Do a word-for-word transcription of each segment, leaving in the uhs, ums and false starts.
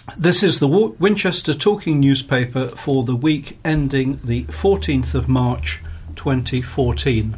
This is the Winchester Talking Newspaper for the week ending the fourteenth of March twenty fourteen.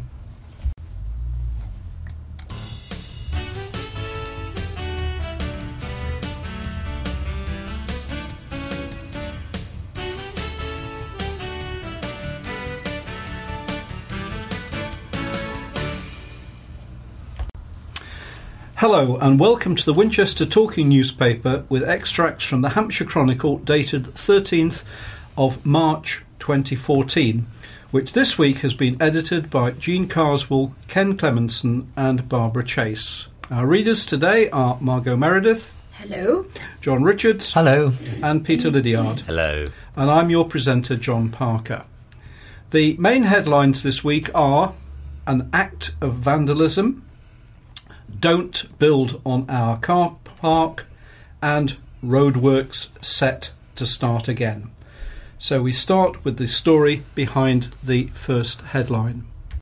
Hello and welcome to the Winchester Talking Newspaper with extracts from the Hampshire Chronicle dated thirteenth of March twenty fourteen, which this week has been edited by Jean Carswell, Ken Clemenson and Barbara Chase. Our readers today are Margot Meredith. Hello. John Richards. Hello. And Peter Lydiard. Hello. And I'm your presenter, John Parker. The main headlines this week are An Act of Vandalism, Don't Build on Our Car Park, and Roadworks Set to Start Again. So we start with the story behind the first headline.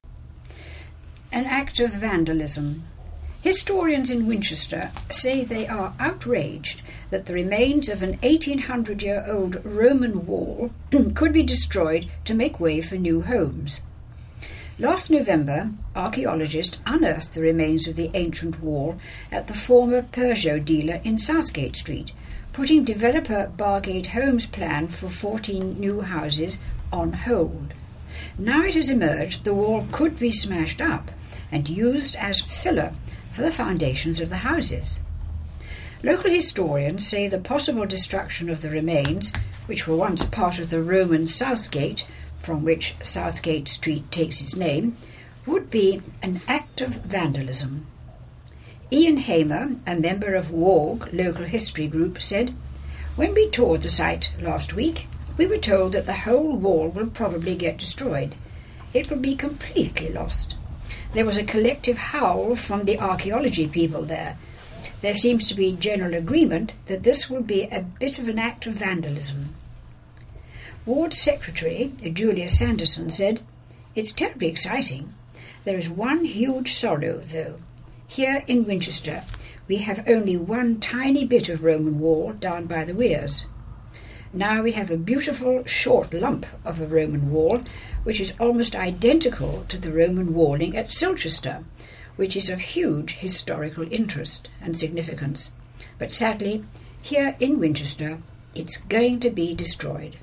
An act of vandalism. Historians in Winchester say they are outraged that the remains of an eighteen hundred year old Roman wall could be destroyed to make way for new homes. Last November, archaeologists unearthed the remains of the ancient wall at the former Peugeot dealer in Southgate Street, putting developer Bargate Homes' plan for fourteen new houses on hold. Now it has emerged the wall could be smashed up and used as filler for the foundations of the houses. Local historians say the possible destruction of the remains, which were once part of the Roman Southgate, from which Southgate Street takes its name, would be an act of vandalism. Ian Hamer, a member of W A R G Local History Group, said, "When we toured the site last week, we were told that the whole wall will probably get destroyed. It will be completely lost. There was a collective howl from the archaeology people there. There seems to be general agreement that this will be a bit of an act of vandalism." Ward's secretary, Julia Sanderson, said, "It's terribly exciting. There is one huge sorrow, though. Here in Winchester, we have only one tiny bit of Roman wall down by the weirs. Now we have a beautiful short lump of a Roman wall, which is almost identical to the Roman walling at Silchester, which is of huge historical interest and significance. But sadly, here in Winchester, it's going to be destroyed."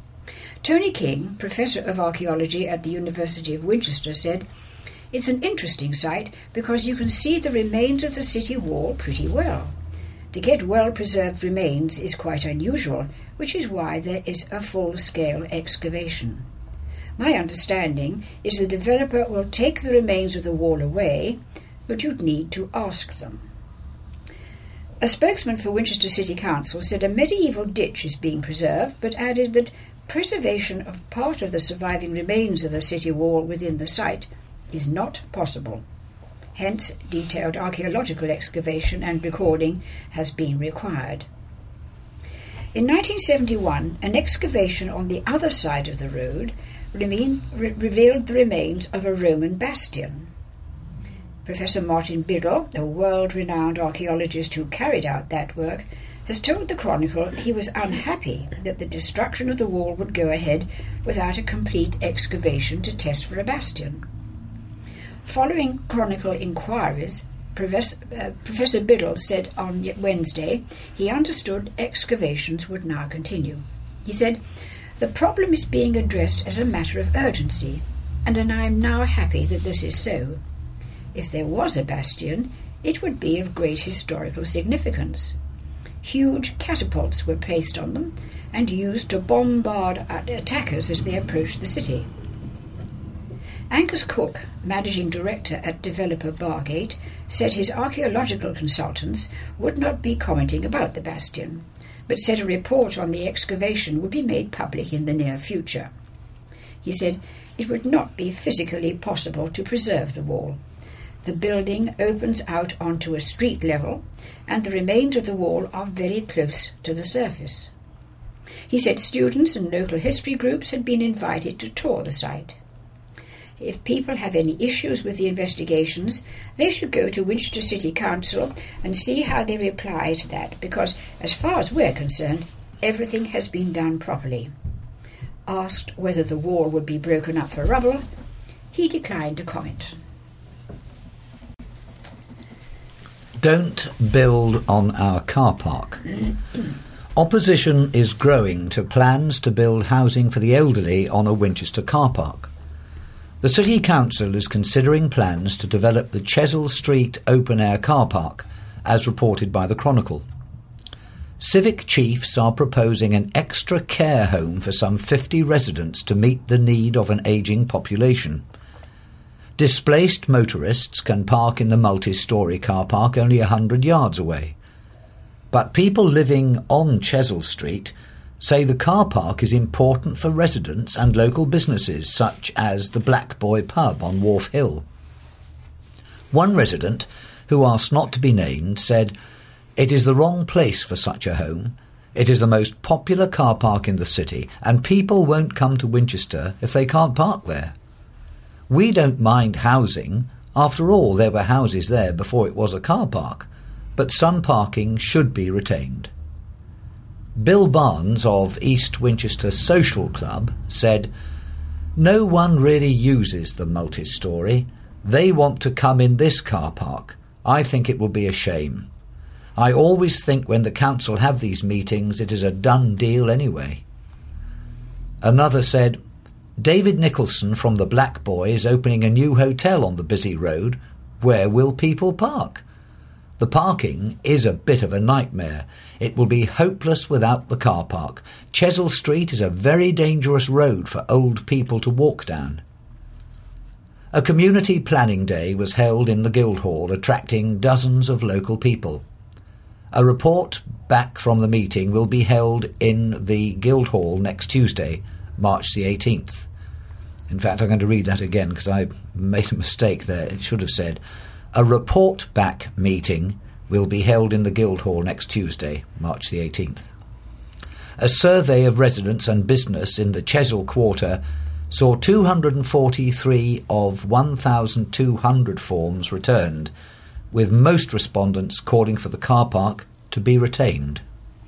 Tony King, Professor of Archaeology at the University of Winchester, said, "It's an interesting site because you can see the remains of the city wall pretty well. To get well-preserved remains is quite unusual, which is why there is a full-scale excavation. My understanding is the developer will take the remains of the wall away, but you'd need to ask them." A spokesman for Winchester City Council said a medieval ditch is being preserved, but added that preservation of part of the surviving remains of the city wall within the site is not possible. Hence, detailed archaeological excavation and recording has been required. In nineteen seventy-one, an excavation on the other side of the road remain, re- revealed the remains of a Roman bastion. Professor Martin Biddle, a world-renowned archaeologist who carried out that work, has told the Chronicle he was unhappy that the destruction of the wall would go ahead without a complete excavation to test for a bastion. Following Chronicle inquiries, Professor, uh, Professor Biddle said on Wednesday he understood excavations would now continue. He said, "The problem is being addressed as a matter of urgency, and I am now happy that this is so. If there was a bastion, it would be of great historical significance. Huge catapults were placed on them and used to bombard attackers as they approached the city." Angus Cook, managing director at developer Bargate, said his archaeological consultants would not be commenting about the bastion, but said a report on the excavation would be made public in the near future. He said it would not be physically possible to preserve the wall. The building opens out onto a street level, and the remains of the wall are very close to the surface. He said students and local history groups had been invited to tour the site. if people have any issues with the investigations, they should go to Winchester City Council and see how they reply to that, because as far as we're concerned, everything has been done properly. Asked whether the wall would be broken up for rubble, he declined to comment. Don't build on our car park. Opposition is growing to plans to build housing for the elderly on a Winchester car park. The City Council is considering plans to develop the Chesil Street open-air car park, as reported by the Chronicle. Civic chiefs are proposing an extra care home for some fifty residents to meet the need of an ageing population. Displaced motorists can park in the multi-storey car park only a hundred yards away. But people living on Chesil Street say the car park is important for residents and local businesses such as the Black Boy pub on Wharf Hill. One resident, who asked not to be named, said, "It is the wrong place for such a home. It is the most popular car park in the city, and people won't come to Winchester if they can't park there. We don't mind housing. After all, there were houses there before it was a car park, but some parking should be retained." Bill Barnes of East Winchester Social Club said, "No one really uses the multi-storey. They want to come in this car park. I think it will be a shame. I always think when the council have these meetings it is a done deal anyway." Another said, "David Nicholson from the Black Boy is opening a new hotel on the busy road. Where will people park? The parking is a bit of a nightmare. It will be hopeless without the car park. Chesil Street is a very dangerous road for old people to walk down." A community planning day was held in the Guildhall, attracting dozens of local people. A report back from the meeting will be held in the Guildhall next Tuesday, March the eighteenth. In fact, I'm going to read that again because I made a mistake there. It should have said, "A report back meeting will be held in the Guildhall next Tuesday, March the eighteenth. A survey of residents and business in the Chesil Quarter saw two hundred forty-three of one thousand two hundred forms returned, with most respondents calling for the car park to be retained.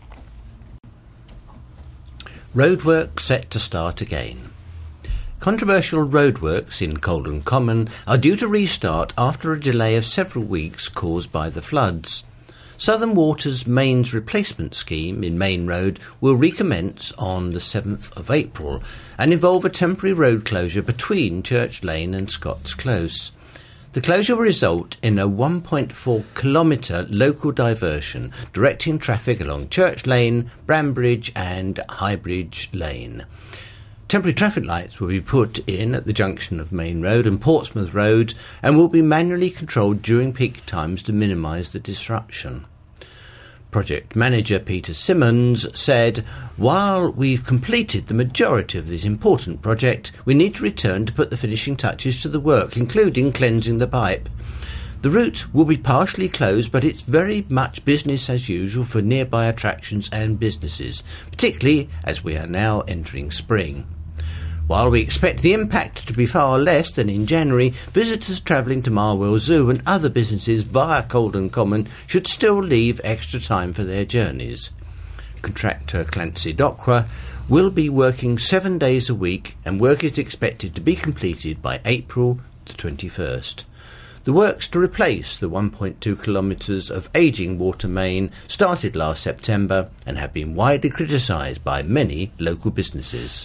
Roadwork set to start again. Controversial roadworks in Colden Common are due to restart after a delay of several weeks caused by the floods. Southern Water's mains replacement scheme in Main Road will recommence on the seventh of April and involve a temporary road closure between Church Lane and Scott's Close. The closure will result in a one point four kilometre local diversion directing traffic along Church Lane, Brambridge and Highbridge Lane. Temporary traffic lights will be put in at the junction of Main Road and Portsmouth Road and will be manually controlled during peak times to minimise the disruption. Project manager Peter Simmons said, "While we've completed the majority of this important project, we need to return to put the finishing touches to the work, including cleansing the pipe. The route will be partially closed, but it's very much business as usual for nearby attractions and businesses, particularly as we are now entering spring. While we expect the impact to be far less than in January, visitors travelling to Marwell Zoo and other businesses via Colden Common should still leave extra time for their journeys. Contractor Clancy Dockwra will be working seven days a week and work is expected to be completed by April the twenty-first. The works to replace the one point two kilometres of ageing water main started last September and have been widely criticised by many local businesses."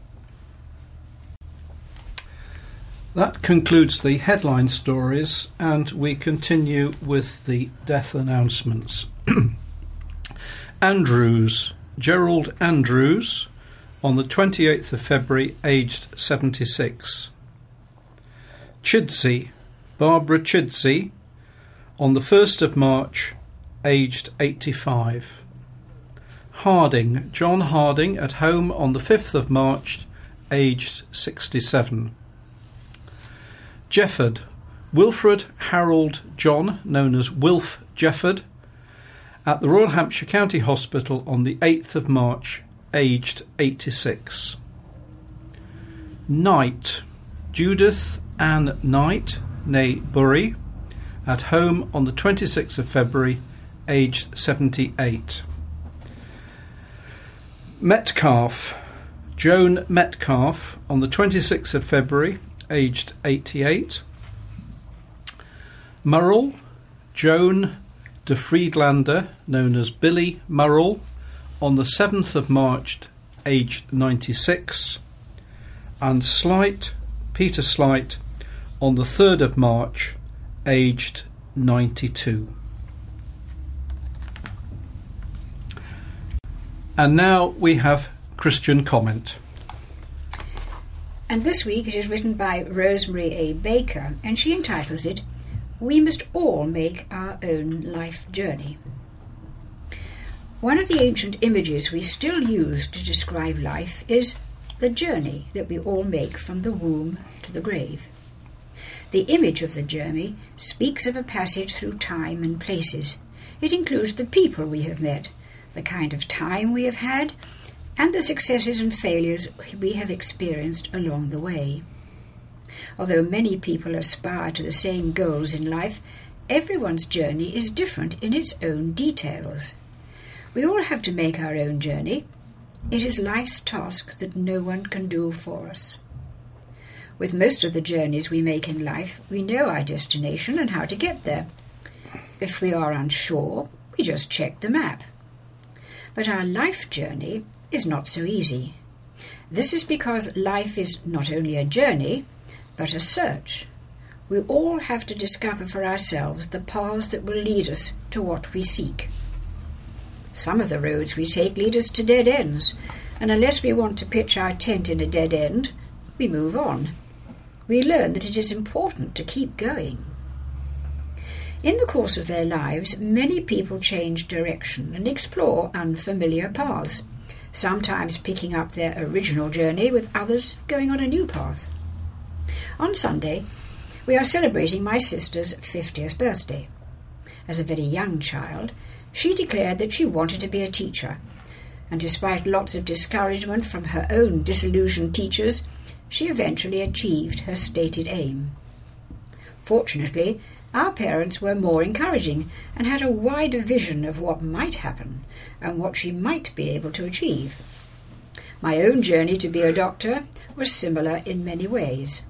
That concludes the headline stories, and we continue with the death announcements. Andrews, Gerald Andrews, on the twenty-eighth of February, aged seventy-six. Chidsey, Barbara Chidsey, on the first of March, aged eighty-five. Harding, John Harding, at home on the fifth of March, aged sixty-seven. Jefford, Wilfred Harold John, known as Wilf Jefford, at the Royal Hampshire County Hospital on the eighth of March, aged eighty-six. Knight, Judith Ann Knight, née Bury, at home on the twenty-sixth of February, aged seventy-eight. Metcalfe, Joan Metcalfe, on the twenty-sixth of February, aged eighty-eight. Murrell, Joan de Friedlander, known as Billy Murrell, on the seventh of March, aged ninety-six. And Slight, Peter Slight, on the third of March, aged ninety-two. And now we have Christian comment. And this week it is written by Rosemary A. Baker, and she entitles it, "We Must All Make Our Own Life Journey." One of the ancient images we still use to describe life is the journey that we all make from the womb to the grave. The image of the journey speaks of a passage through time and places. It includes the people we have met, the kind of time we have had, and the successes and failures we have experienced along the way. Although many people aspire to the same goals in life, everyone's journey is different in its own details. We all have to make our own journey. It is life's task that no one can do for us. With most of the journeys we make in life, we know our destination and how to get there. If we are unsure, we just check the map. But our life journey is not so easy. This is because life is not only a journey, but a search. We all have to discover for ourselves the paths that will lead us to what we seek. Some of the roads we take lead us to dead ends, and unless we want to pitch our tent in a dead end, we move on. We learn that it is important to keep going. In the course of their lives, many people change direction and explore unfamiliar paths, sometimes picking up their original journey with others going on a new path. On Sunday, we are celebrating my sister's fiftieth birthday. As a very young child, she declared that she wanted to be a teacher, and despite lots of discouragement from her own disillusioned teachers, she eventually achieved her stated aim. Fortunately, our parents were more encouraging and had a wider vision of what might happen and what she might be able to achieve. My own journey to be a doctor was similar in many ways.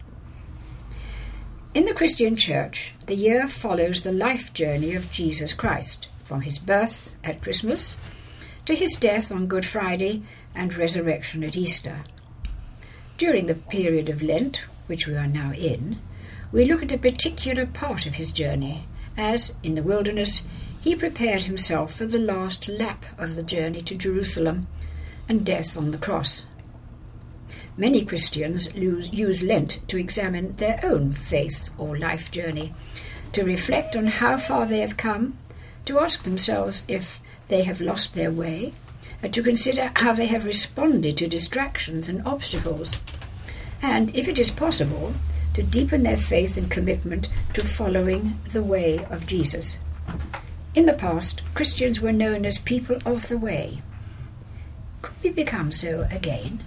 In the Christian Church, the year follows the life journey of Jesus Christ, from his birth at Christmas to his death on Good Friday and resurrection at Easter. During the period of Lent, which we are now in, we look at a particular part of his journey, as, in the wilderness, he prepared himself for the last lap of the journey to Jerusalem and death on the cross. Many Christians use Lent to examine their own faith or life journey, to reflect on how far they have come, to ask themselves if they have lost their way, and to consider how they have responded to distractions and obstacles, and, if it is possible, to deepen their faith and commitment to following the way of Jesus. In the past, Christians were known as people of the way. Could we become so again?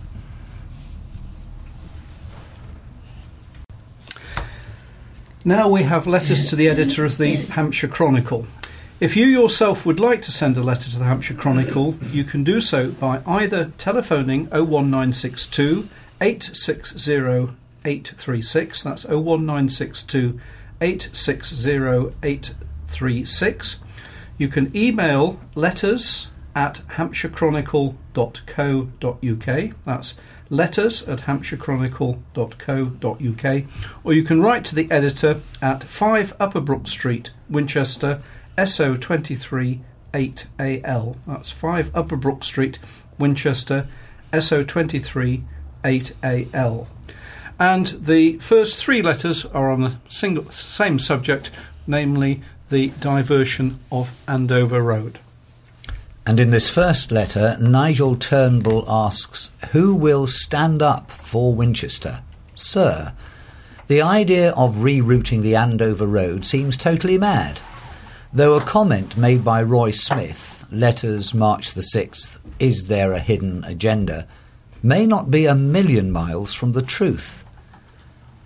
Now we have letters to the editor of the Hampshire Chronicle. If you yourself would like to send a letter to the Hampshire Chronicle, you can do so by either telephoning oh one nine six two, eight six zero, eight three six, that's oh one nine six two, eight six zero, eight three six. You can email letters at hampshire chronicle dot co dot uk, that's letters at hampshire chronicle dot co dot uk, or you can write to the editor at five Upper Brook Street, Winchester, S O twenty-three eight A L. That's five Upper Brook Street, Winchester, S O twenty-three eight A L. And the first three letters are on the single, same subject, namely the diversion of Andover Road. And in this first letter, Nigel Turnbull asks, who will stand up for Winchester? Sir, the idea of rerouting the Andover Road seems totally mad. Though a comment made by Roy Smith, letters March the sixth, Is There a Hidden Agenda, may not be a million miles from the truth.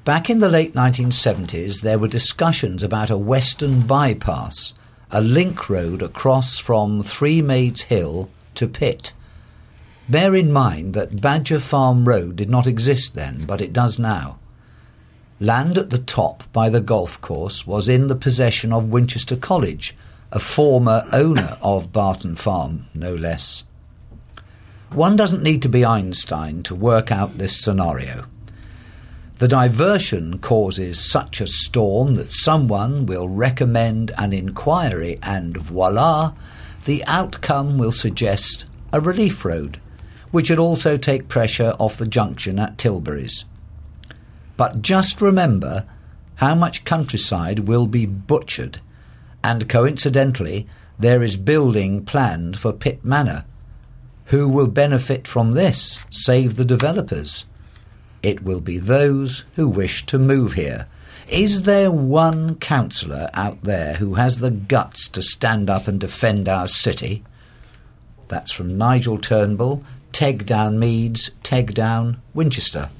Back in the late nineteen seventies, there were discussions about a western bypass, a link road across from Three Maids Hill to Pitt. Bear in mind that Badger Farm Road did not exist then, but it does now. Land at the top by the golf course was in the possession of Winchester College, a former owner of Barton Farm, no less. One doesn't need to be Einstein to work out this scenario. The diversion causes such a storm that someone will recommend an inquiry, and voila, the outcome will suggest a relief road, which would also take pressure off the junction at Tilbury's. But just remember how much countryside will be butchered, and coincidentally there is building planned for Pitt Manor. Who will benefit from this, save the developers? It will be those who wish to move here. Is there one councillor out there who has the guts to stand up and defend our city? That's from Nigel Turnbull, Tegdown Meads, Tegdown, Winchester.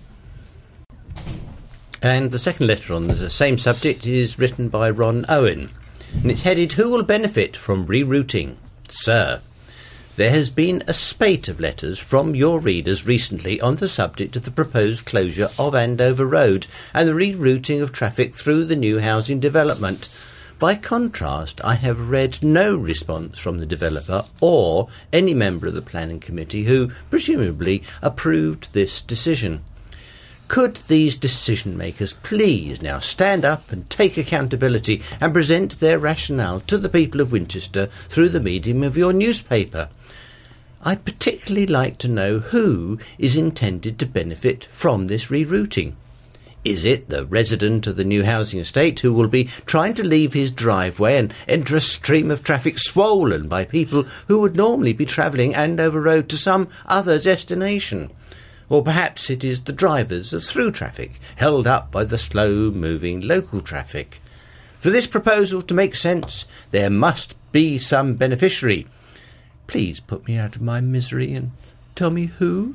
And the second letter on the same subject is written by Ron Owen, and it's headed, Who will benefit from rerouting? Sir, there has been a spate of letters from your readers recently on the subject of the proposed closure of Andover Road and the rerouting of traffic through the new housing development. By contrast, I have read no response from the developer or any member of the planning committee who, presumably, approved this decision. Could these decision-makers please now stand up and take accountability and present their rationale to the people of Winchester through the medium of your newspaper? I'd particularly like to know who is intended to benefit from this rerouting. Is it the resident of the new housing estate who will be trying to leave his driveway and enter a stream of traffic swollen by people who would normally be travelling Andover Road to some other destination? Or perhaps it is the drivers of through traffic, held up by the slow-moving local traffic. For this proposal to make sense, there must be some beneficiary. Please put me out of my misery and tell me who.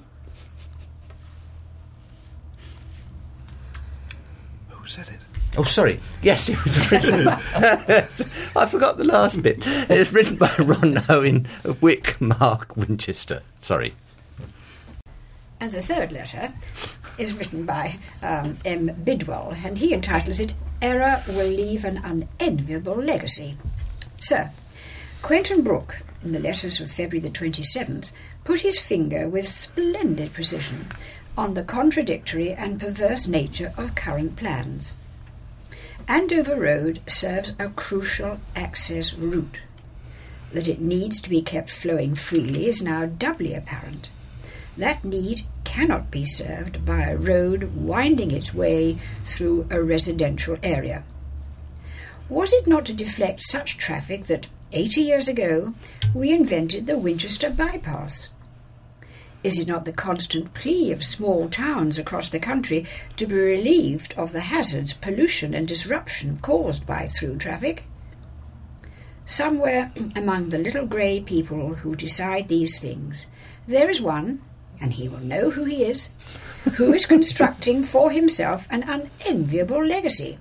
Who said it? Oh, sorry. Yes, it was written. I forgot the last bit. It's written by Ron Owen of Wick, Mark, Winchester. Sorry. And the third letter is written by um, M. Bidwell, and he entitles it, Error Will Leave an Unenviable Legacy. Sir, Quentin Brooke, in the letters of February the twenty-seventh, put his finger with splendid precision on the contradictory and perverse nature of current plans. Andover Road serves a crucial access route. That it needs to be kept flowing freely is now doubly apparent. That need cannot be served by a road winding its way through a residential area. Was it not to deflect such traffic that, eighty years ago, we invented the Winchester bypass? Is it not the constant plea of small towns across the country to be relieved of the hazards, pollution and disruption caused by through traffic? Somewhere among the little grey people who decide these things, there is one, and he will know who he is, who is constructing for himself an unenviable legacy.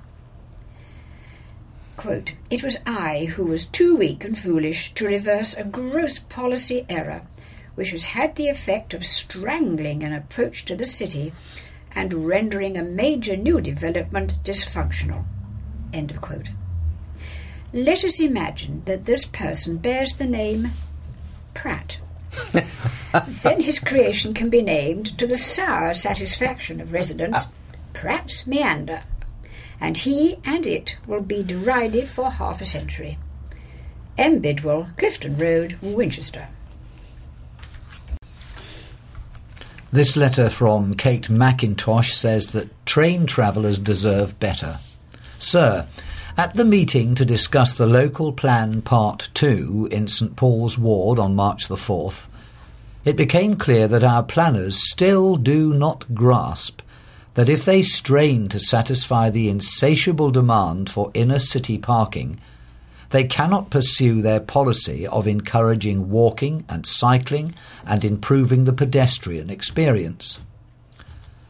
Quote, It was I who was too weak and foolish to reverse a gross policy error, which has had the effect of strangling an approach to the city and rendering a major new development dysfunctional. End of quote. Let us imagine that this person bears the name Pratt. Then his creation can be named, to the sour satisfaction of residents, Pratt's Meander, and he and it will be derided for half a century. M. Bidwell, Clifton Road, Winchester. This letter from Kate McIntosh says that train travellers deserve better. Sir, at the meeting to discuss the local plan Part two in St Paul's Ward on March the fourth, it became clear that our planners still do not grasp that if they strain to satisfy the insatiable demand for inner-city parking, they cannot pursue their policy of encouraging walking and cycling and improving the pedestrian experience.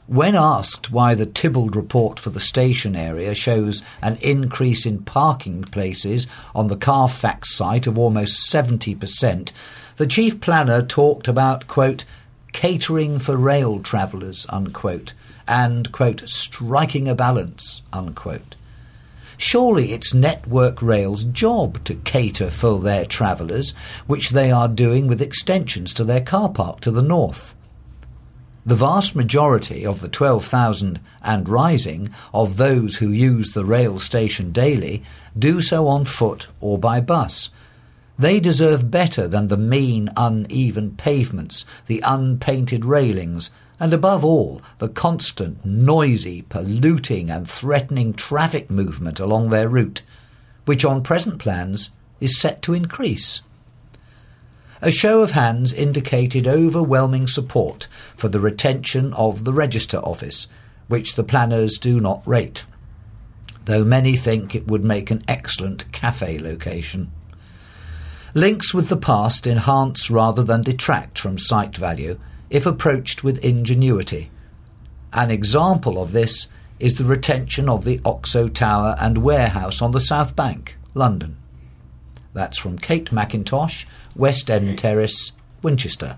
When asked why the Tybald report for the station area shows an increase in parking places on the Carfax site of almost seventy percent, the chief planner talked about, quote, catering for rail travellers, unquote, and, quote, striking a balance, unquote. Surely it's Network Rail's job to cater for their travellers, which they are doing with extensions to their car park to the north. The vast majority of the twelve thousand and rising of those who use the rail station daily do so on foot or by bus. They deserve better than the mean, uneven pavements, the unpainted railings, and above all, the constant, noisy, polluting and threatening traffic movement along their route, which on present plans is set to increase. A show of hands indicated overwhelming support for the retention of the Register Office, which the planners do not rate, though many think it would make an excellent cafe location. Links with the past enhance rather than detract from site value if approached with ingenuity. An example of this is the retention of the Oxo Tower and warehouse on the South Bank, London. That's from Kate McIntosh, West End Terrace, Winchester.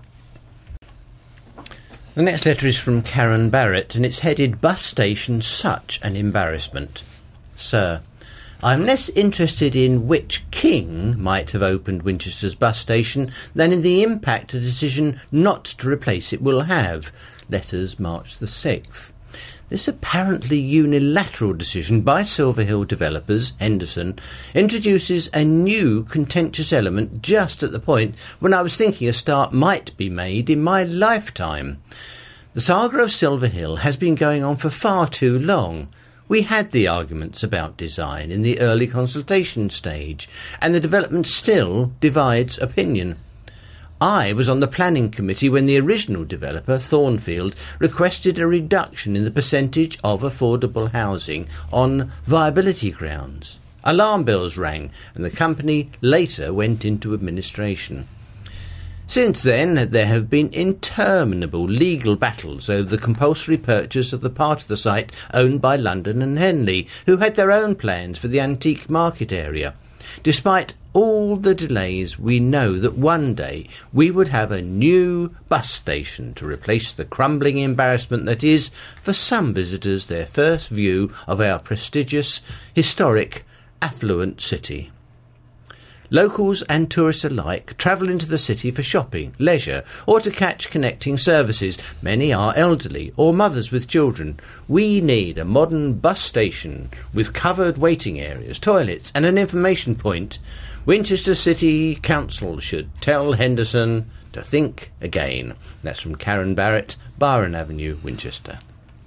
The next letter is from Karen Barrett, and it's headed Bus Station Such an Embarrassment. Sir, I'm less interested in which king might have opened Winchester's bus station than in the impact a decision not to replace it will have. Letters March the sixth. This apparently unilateral decision by Silverhill developers, Henderson, introduces a new contentious element just at the point when I was thinking a start might be made in my lifetime. The saga of Silverhill has been going on for far too long. We had the arguments about design in the early consultation stage, and the development still divides opinion. I was on the planning committee when the original developer, Thornfield, requested a reduction in the percentage of affordable housing on viability grounds. Alarm bells rang, and the company later went into administration. Since then, there have been interminable legal battles over the compulsory purchase of the part of the site owned by London and Henley, who had their own plans for the antique market area. Despite all the delays, we know that one day we would have a new bus station to replace the crumbling embarrassment that is, for some visitors, their first view of our prestigious, historic, affluent city. Locals and tourists alike travel into the city for shopping, leisure, or to catch connecting services. Many are elderly or mothers with children. We need a modern bus station with covered waiting areas, toilets and an information point. Winchester City Council should tell Henderson to think again. That's from Karen Barrett, Byron Avenue, Winchester.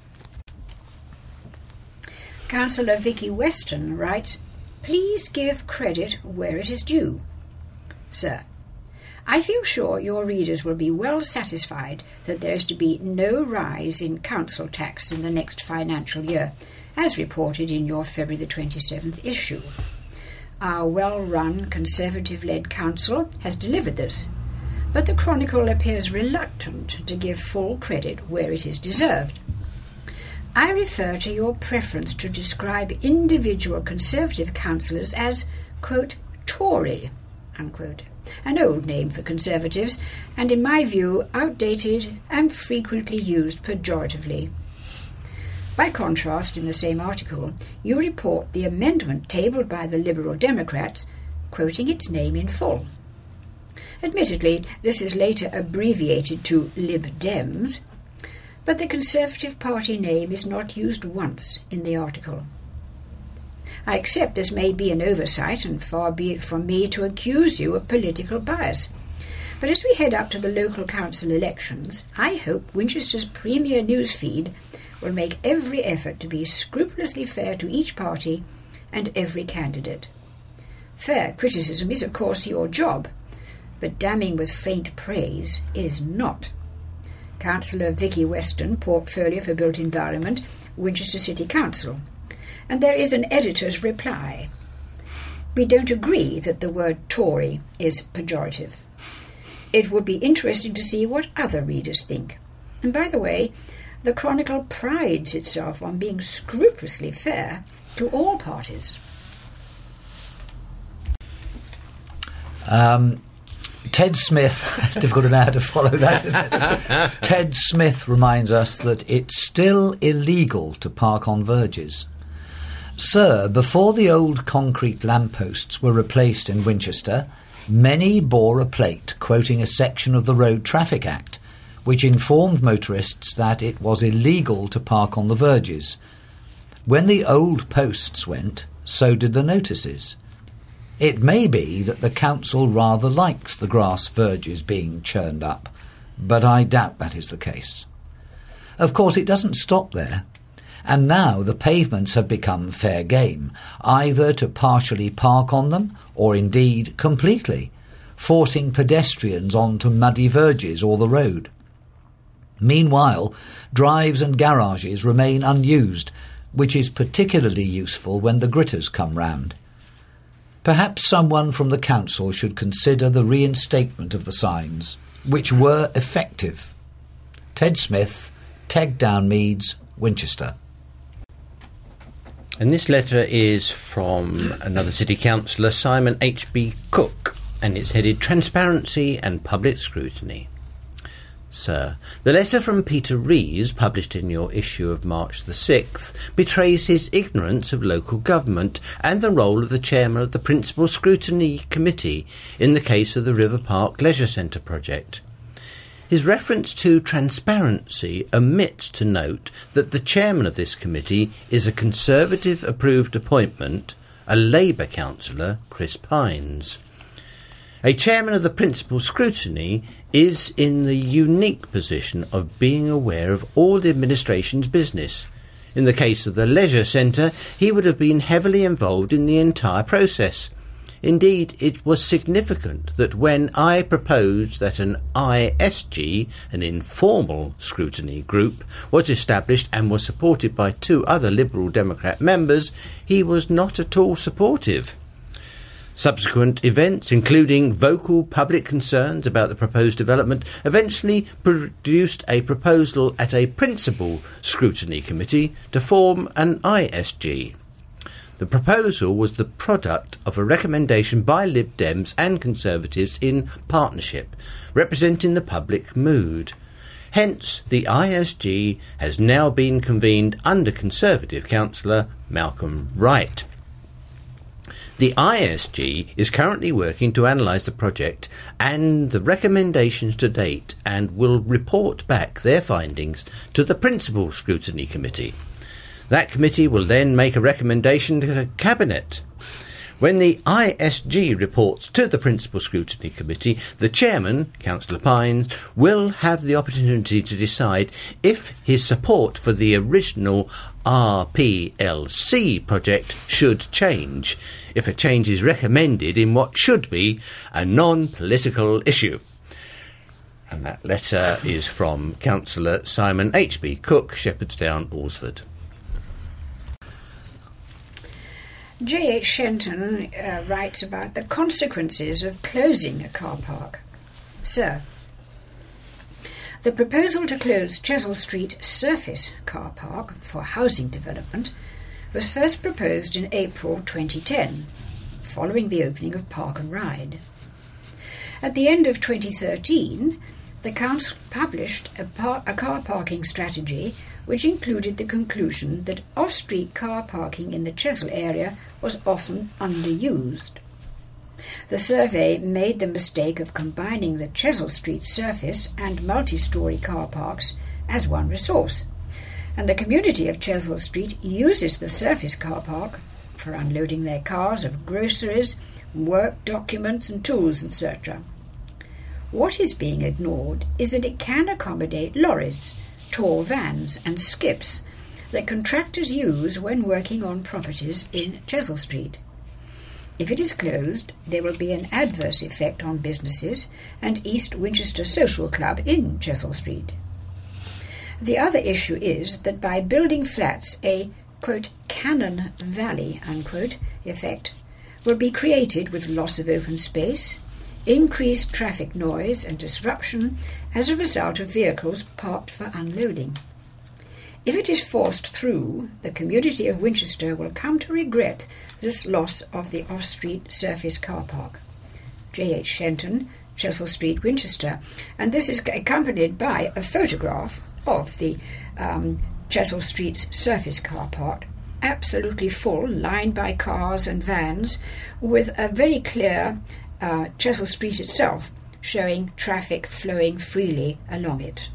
Councillor Vicky Weston writes, please give credit where it is due. Sir, I feel sure your readers will be well satisfied that there is to be no rise in council tax in the next financial year, as reported in your February the twenty-seventh issue. Our well-run, Conservative-led council has delivered this, but the Chronicle appears reluctant to give full credit where it is deserved. I refer to your preference to describe individual Conservative councillors as, quote, Tory, unquote, an old name for Conservatives, and in my view outdated and frequently used pejoratively. By contrast, in the same article, you report the amendment tabled by the Liberal Democrats, quoting its name in full. Admittedly, this is later abbreviated to Lib Dems, but the Conservative Party name is not used once in the article. I accept this may be an oversight, and far be it from me to accuse you of political bias. But as we head up to the local council elections, I hope Winchester's premier news feed will make every effort to be scrupulously fair to each party and every candidate. Fair criticism is, of course, your job, but damning with faint praise is not. Councillor Vicky Weston, Portfolio for Built Environment, Winchester City Council. And there is an editor's reply. We don't agree that the word Tory is pejorative. It would be interesting to see what other readers think. And by the way, The Chronicle prides itself on being scrupulously fair to all parties. Um, Ted Smith, it's difficult to know how to follow that, isn't it? Ted Smith reminds us that it's still illegal to park on verges. Sir, before the old concrete lampposts were replaced in Winchester, many bore a plate quoting a section of the Road Traffic Act, which informed motorists that it was illegal to park on the verges. When the old posts went, so did the notices. It may be that the council rather likes the grass verges being churned up, but I doubt that is the case. Of course, it doesn't stop there, and now the pavements have become fair game, either to partially park on them or indeed completely, forcing pedestrians onto muddy verges or the road. Meanwhile, drives and garages remain unused, which is particularly useful when the gritters come round. Perhaps someone from the council should consider the reinstatement of the signs, which were effective. Ted Smith, Tegdown Meads, Winchester. And this letter is from another city councillor, Simon H B Cook, and it's headed Transparency and Public Scrutiny. Sir, the letter from Peter Rees, published in your issue of March the sixth, betrays his ignorance of local government and the role of the chairman of the Principal Scrutiny Committee in the case of the River Park Leisure Centre project. His reference to transparency omits to note that the chairman of this committee is a Conservative-approved appointment, a Labour councillor, Chris Pines. A chairman of the Principal Scrutiny is in the unique position of being aware of all the administration's business. In the case of the Leisure Centre, he would have been heavily involved in the entire process. Indeed, it was significant that when I proposed that an I S G, an informal scrutiny group, was established and was supported by two other Liberal Democrat members, he was not at all supportive. Subsequent events, including vocal public concerns about the proposed development, eventually produced a proposal at a Principal Scrutiny Committee to form an I S G. The proposal was the product of a recommendation by Lib Dems and Conservatives in partnership, representing the public mood. Hence, the I S G has now been convened under Conservative councillor Malcolm Wright. The I S G is currently working to analyse the project and the recommendations to date and will report back their findings to the Principal Scrutiny Committee. That committee will then make a recommendation to the Cabinet. When the I S G reports to the Principal Scrutiny Committee, the chairman, Councillor Pines, will have the opportunity to decide if his support for the original R P L C project should change, if a change is recommended in what should be a non-political issue. And that letter is from Councillor Simon H B Cook, Shepherdsdown, Alresford. J H Shenton uh, writes about the consequences of closing a car park. Sir, the proposal to close Chesil Street Surface Car Park for housing development was first proposed in April twenty ten, following the opening of Park and Ride. At the end of twenty thirteen, the Council published a, par- a car parking strategy which included the conclusion that off-street car parking in the Chesil area was often underused. The survey made the mistake of combining the Chesil Street surface and multi-storey car parks as one resource, and the community of Chesil Street uses the surface car park for unloading their cars of groceries, work documents and tools, et cetera. What is being ignored is that it can accommodate lorries, tall vans and skips that contractors use when working on properties in Chesil Street. If it is closed, there will be an adverse effect on businesses and East Winchester Social Club in Chesil Street. The other issue is that by building flats, a, quote, Cannon Valley, unquote, effect will be created with loss of open space, increased traffic noise and disruption as a result of vehicles parked for unloading. If it is forced through, the community of Winchester will come to regret this loss of the off-street surface car park. J H Shenton, Chesil Street, Winchester. And this is accompanied by a photograph of the um, Chesil Street's surface car park, absolutely full, lined by cars and vans, with a very clear uh, Chesil Street itself, showing traffic flowing freely along it.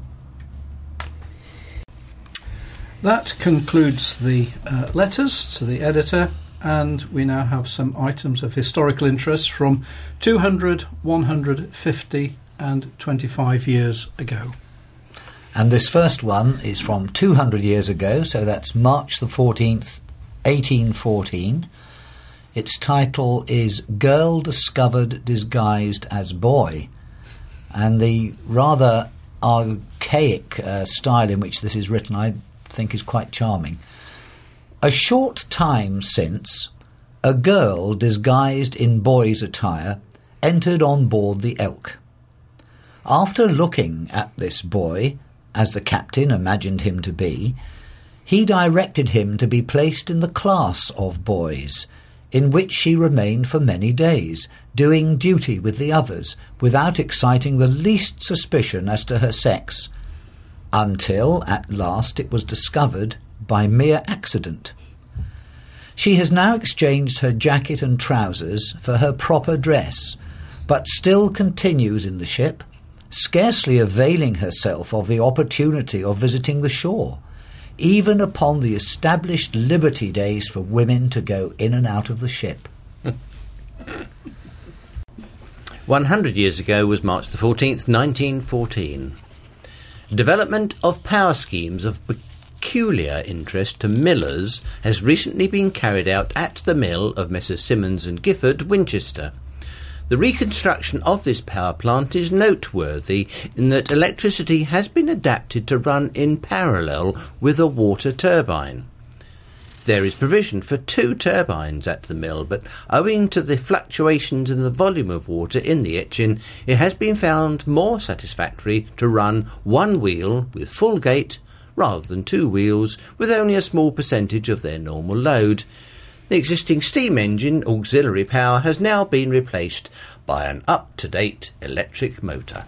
That concludes the uh, letters to the editor, and we now have some items of historical interest from two hundred, one hundred fifty and twenty-five years ago. And this first one is from two hundred years ago, so that's March the fourteenth, eighteen fourteen. Its title is Girl Discovered Disguised as Boy, and the rather archaic uh, style in which this is written I think is quite charming. A short time since, a girl disguised in boy's attire entered on board the Elk. After looking at this boy, as the captain imagined him to be, he directed him to be placed in the class of boys, in which she remained for many days, doing duty with the others, without exciting the least suspicion as to her sex, until at last it was discovered by mere accident. She has now exchanged her jacket and trousers for her proper dress, but still continues in the ship, scarcely availing herself of the opportunity of visiting the shore, even upon the established liberty days for women to go in and out of the ship. One hundred years ago was March the fourteenth, nineteen fourteen. Development of power schemes of peculiar interest to millers has recently been carried out at the mill of Messrs Simmons and Gifford, Winchester. The reconstruction of this power plant is noteworthy in that electricity has been adapted to run in parallel with a water turbine. There is provision for two turbines at the mill, but owing to the fluctuations in the volume of water in the Itchen, it has been found more satisfactory to run one wheel with full gate rather than two wheels with only a small percentage of their normal load. The existing steam engine auxiliary power has now been replaced by an up-to-date electric motor.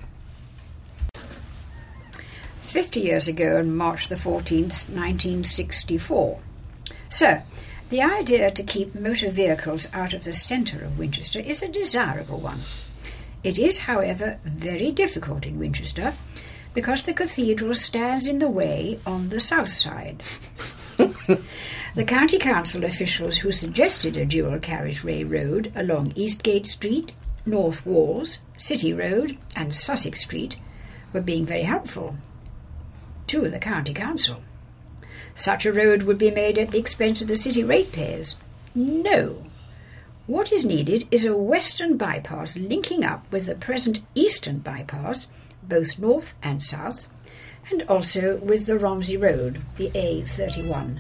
Fifty years ago, on March the fourteenth, nineteen sixty-four. So, the idea to keep motor vehicles out of the centre of Winchester is a desirable one. It is, however, very difficult in Winchester, because the cathedral stands in the way on the south side. The County Council officials who suggested a dual carriageway road along Eastgate Street, North Walls, City Road and Sussex Street were being very helpful to the County Council. Such a road would be made at the expense of the city ratepayers. No. What is needed is a western bypass linking up with the present eastern bypass, both north and south, and also with the Romsey Road, the A thirty-one.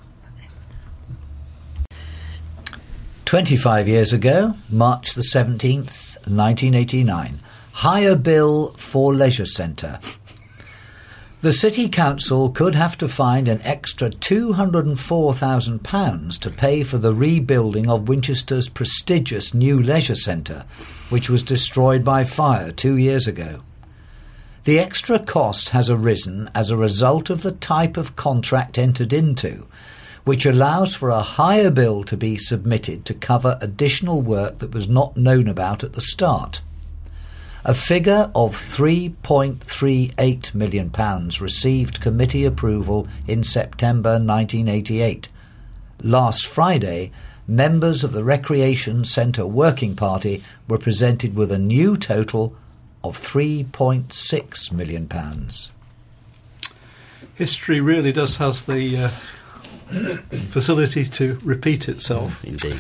Twenty-five years ago, March the seventeenth, nineteen eighty-nine. Higher bill for leisure centre. The City Council could have to find an extra two hundred and four thousand pounds to pay for the rebuilding of Winchester's prestigious new leisure centre, which was destroyed by fire two years ago. The extra cost has arisen as a result of the type of contract entered into, which allows for a higher bill to be submitted to cover additional work that was not known about at the start. A figure of three point three eight million pounds received committee approval in September nineteen eighty-eight. Last Friday, members of the Recreation Centre Working Party were presented with a new total of three point six million pounds. History really does have the uh, facility to repeat itself. Indeed.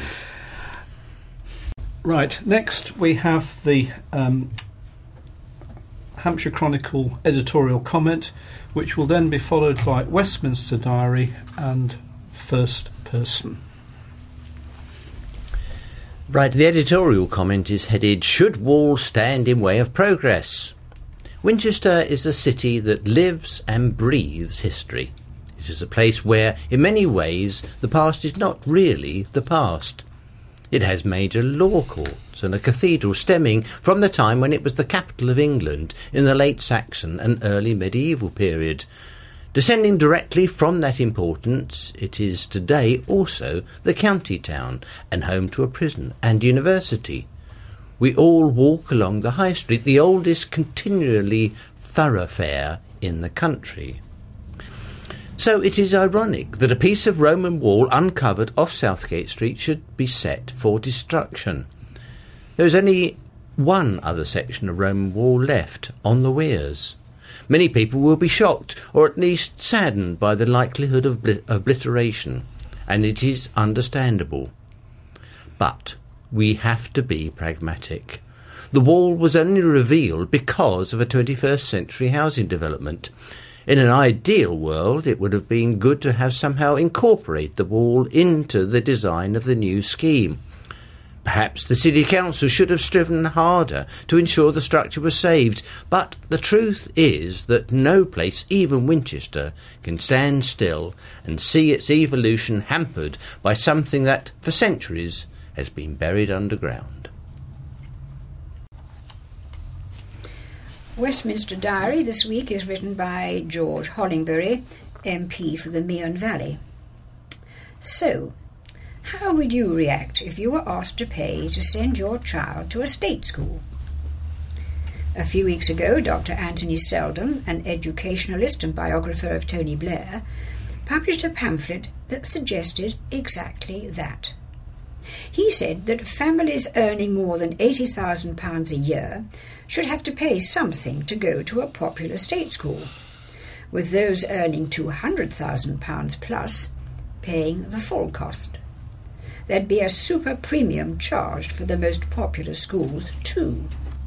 Right, next we have the um, Hampshire Chronicle editorial comment, which will then be followed by Westminster Diary and First Person. Right, the editorial comment is headed, "Should Wall Stand in Way of Progress?" Winchester is a city that lives and breathes history. It is a place where, in many ways, the past is not really the past. It has major law courts and a cathedral stemming from the time when it was the capital of England in the late Saxon and early medieval period. Descending directly from that importance, it is today also the county town and home to a prison and university. We all walk along the High Street, the oldest continually thoroughfare in the country. So it is ironic that a piece of Roman wall uncovered off Southgate Street should be set for destruction. There is only one other section of Roman wall left, on the weirs. Many people will be shocked, or at least saddened, by the likelihood of bl- obliteration, and it is understandable. But we have to be pragmatic. The wall was only revealed because of a twenty-first century housing development. In an ideal world, it would have been good to have somehow incorporated the wall into the design of the new scheme. Perhaps the City Council should have striven harder to ensure the structure was saved, but the truth is that no place, even Winchester, can stand still and see its evolution hampered by something that, for centuries, has been buried underground. Westminster Diary this week is written by George Hollingbury, M P for the Meon Valley. So, how would you react if you were asked to pay to send your child to a state school? A few weeks ago, Doctor Anthony Seldon, an educationalist and biographer of Tony Blair, published a pamphlet that suggested exactly that. He said that families earning more than eighty thousand pounds a year should have to pay something to go to a popular state school, with those earning two hundred thousand pounds plus paying the full cost. There'd be a super premium charged for the most popular schools too.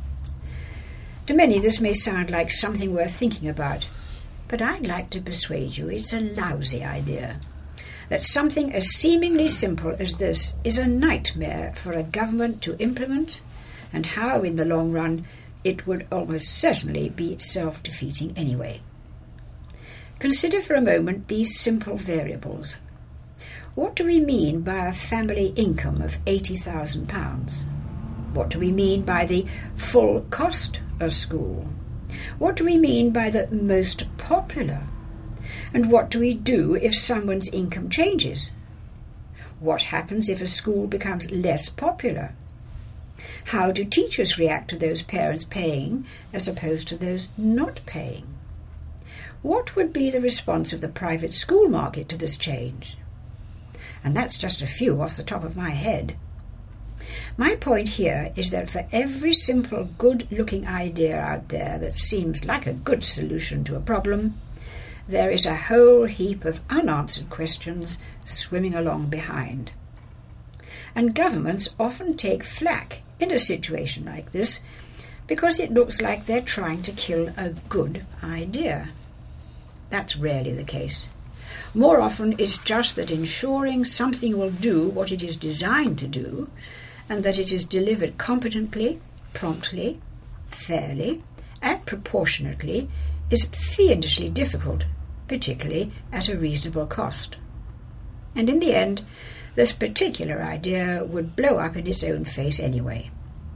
To many this may sound like something worth thinking about, but I'd like to persuade you it's a lousy idea. That something as seemingly simple as this is a nightmare for a government to implement, and how in the long run it would almost certainly be self-defeating anyway. Consider for a moment these simple variables. What do we mean by a family income of eighty thousand pounds? What do we mean by the full cost of school? What do we mean by the most popular? And what do we do if someone's income changes? What happens if a school becomes less popular? How do teachers react to those parents paying as opposed to those not paying? What would be the response of the private school market to this change? And that's just a few off the top of my head. My point here is that for every simple, good-looking idea out there that seems like a good solution to a problem, there is a whole heap of unanswered questions swimming along behind. And governments often take flack in a situation like this because it looks like they're trying to kill a good idea. That's rarely the case. More often it's just that ensuring something will do what it is designed to do, and that it is delivered competently, promptly, fairly, and proportionately is fiendishly difficult, particularly at a reasonable cost. And in the end, this particular idea would blow up in its own face anyway.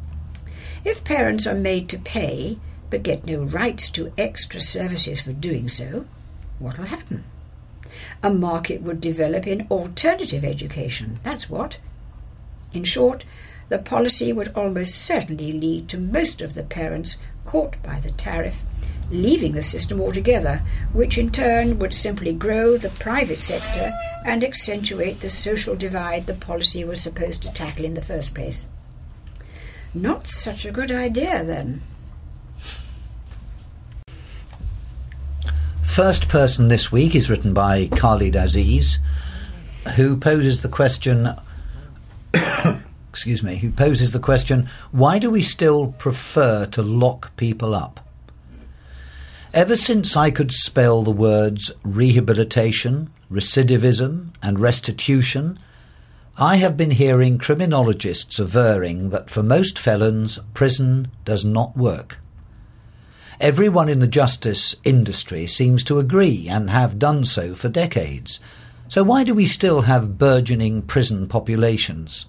If parents are made to pay but get no rights to extra services for doing so, what will happen? A market would develop in alternative education, that's what. In short, the policy would almost certainly lead to most of the parents caught by the tariff leaving the system altogether, which in turn would simply grow the private sector and accentuate the social divide the policy was supposed to tackle in the first place. Not such a good idea, then. First person this week is written by Khalid Aziz, who poses the question excuse me, who poses the question, why do we still prefer to lock people up? Ever since I could spell the words rehabilitation, recidivism and restitution, I have been hearing criminologists averring that for most felons, prison does not work. Everyone in the justice industry seems to agree and have done so for decades. So why do we still have burgeoning prison populations?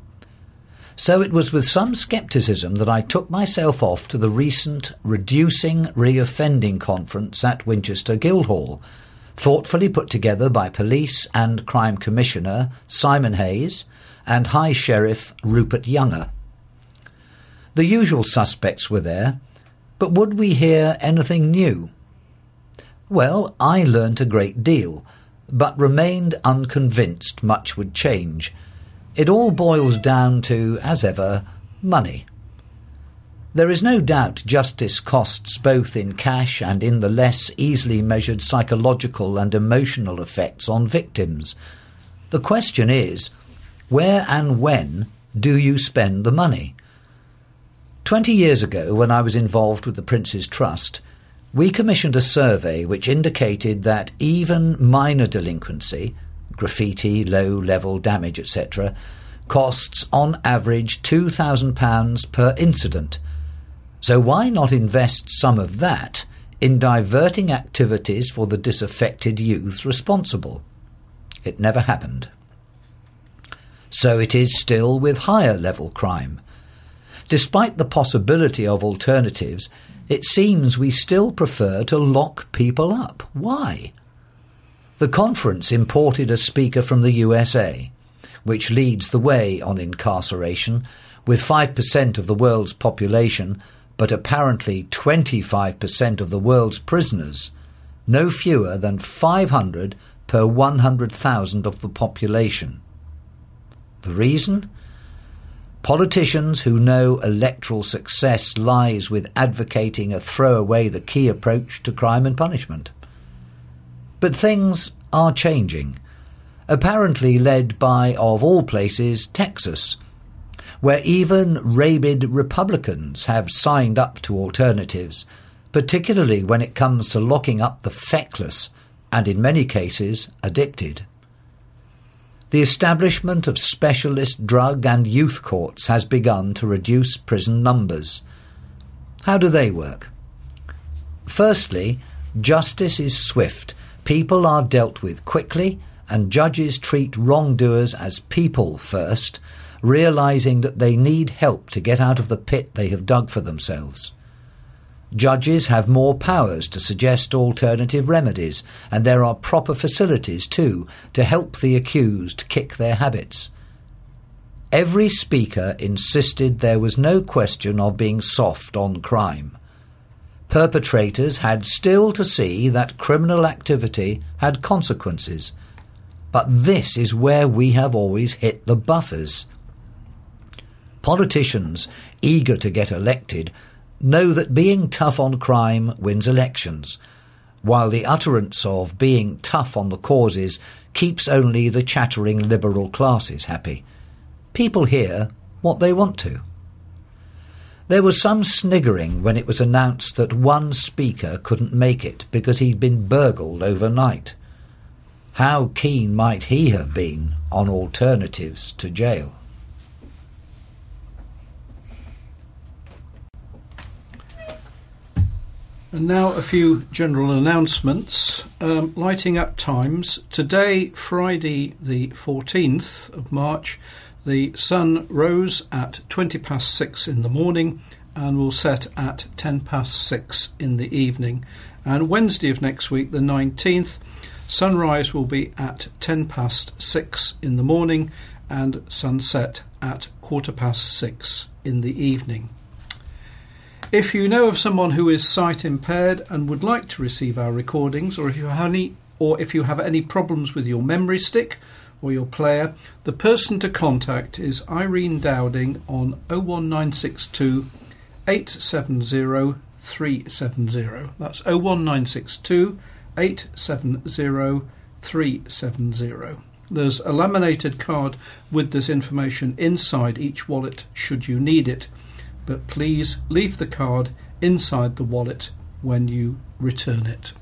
So it was with some scepticism that I took myself off to the recent Reducing Reoffending Conference at Winchester Guildhall, thoughtfully put together by Police and Crime Commissioner Simon Hayes and High Sheriff Rupert Younger. The usual suspects were there, but would we hear anything new? Well, I learnt a great deal, but remained unconvinced much would change. It all boils down to, as ever, money. There is no doubt justice costs both in cash and in the less easily measured psychological and emotional effects on victims. The question is, where and when do you spend the money? Twenty years ago, when I was involved with the Prince's Trust, we commissioned a survey which indicated that even minor delinquency, graffiti, low-level damage, et cetera, costs on average two thousand pounds per incident. So why not invest some of that in diverting activities for the disaffected youths responsible? It never happened. So it is still with higher-level crime. Despite the possibility of alternatives, it seems we still prefer to lock people up. Why? The conference imported a speaker from the U S A, which leads the way on incarceration, with five percent of the world's population, but apparently twenty-five percent of the world's prisoners, no fewer than five hundred per one hundred thousand of the population. The reason? Politicians who know electoral success lies with advocating a throw-away-the-key approach to crime and punishment. But things are changing, apparently led by, of all places, Texas, where even rabid Republicans have signed up to alternatives, particularly when it comes to locking up the feckless and, in many cases, addicted. The establishment of specialist drug and youth courts has begun to reduce prison numbers. How do they work? Firstly, justice is swift. People are dealt with quickly, and judges treat wrongdoers as people first, realising that they need help to get out of the pit they have dug for themselves. Judges have more powers to suggest alternative remedies, and there are proper facilities, too, to help the accused kick their habits. Every speaker insisted there was no question of being soft on crime. Perpetrators had still to see that criminal activity had consequences. But this is where we have always hit the buffers. Politicians, eager to get elected, know that being tough on crime wins elections, while the utterance of being tough on the causes keeps only the chattering liberal classes happy. People hear what they want to. There was some sniggering when it was announced that one speaker couldn't make it because he'd been burgled overnight. How keen might he have been on alternatives to jail? And now a few general announcements. Um, lighting up times. Today, Friday the fourteenth of March, the sun rose at twenty past six in the morning and will set at ten past six in the evening. And Wednesday of next week, the nineteenth, sunrise will be at ten past six in the morning and sunset at quarter past six in the evening. If you know of someone who is sight impaired and would like to receive our recordings, or if you have any, or if you have any problems with your memory stick or your player, the person to contact is Irene Dowding on oh one nine six two, eight seven zero, three seven zero. That's oh one nine six two, eight seven zero, three seven zero. There's a laminated card with this information inside each wallet should you need it. But please leave the card inside the wallet when you return it.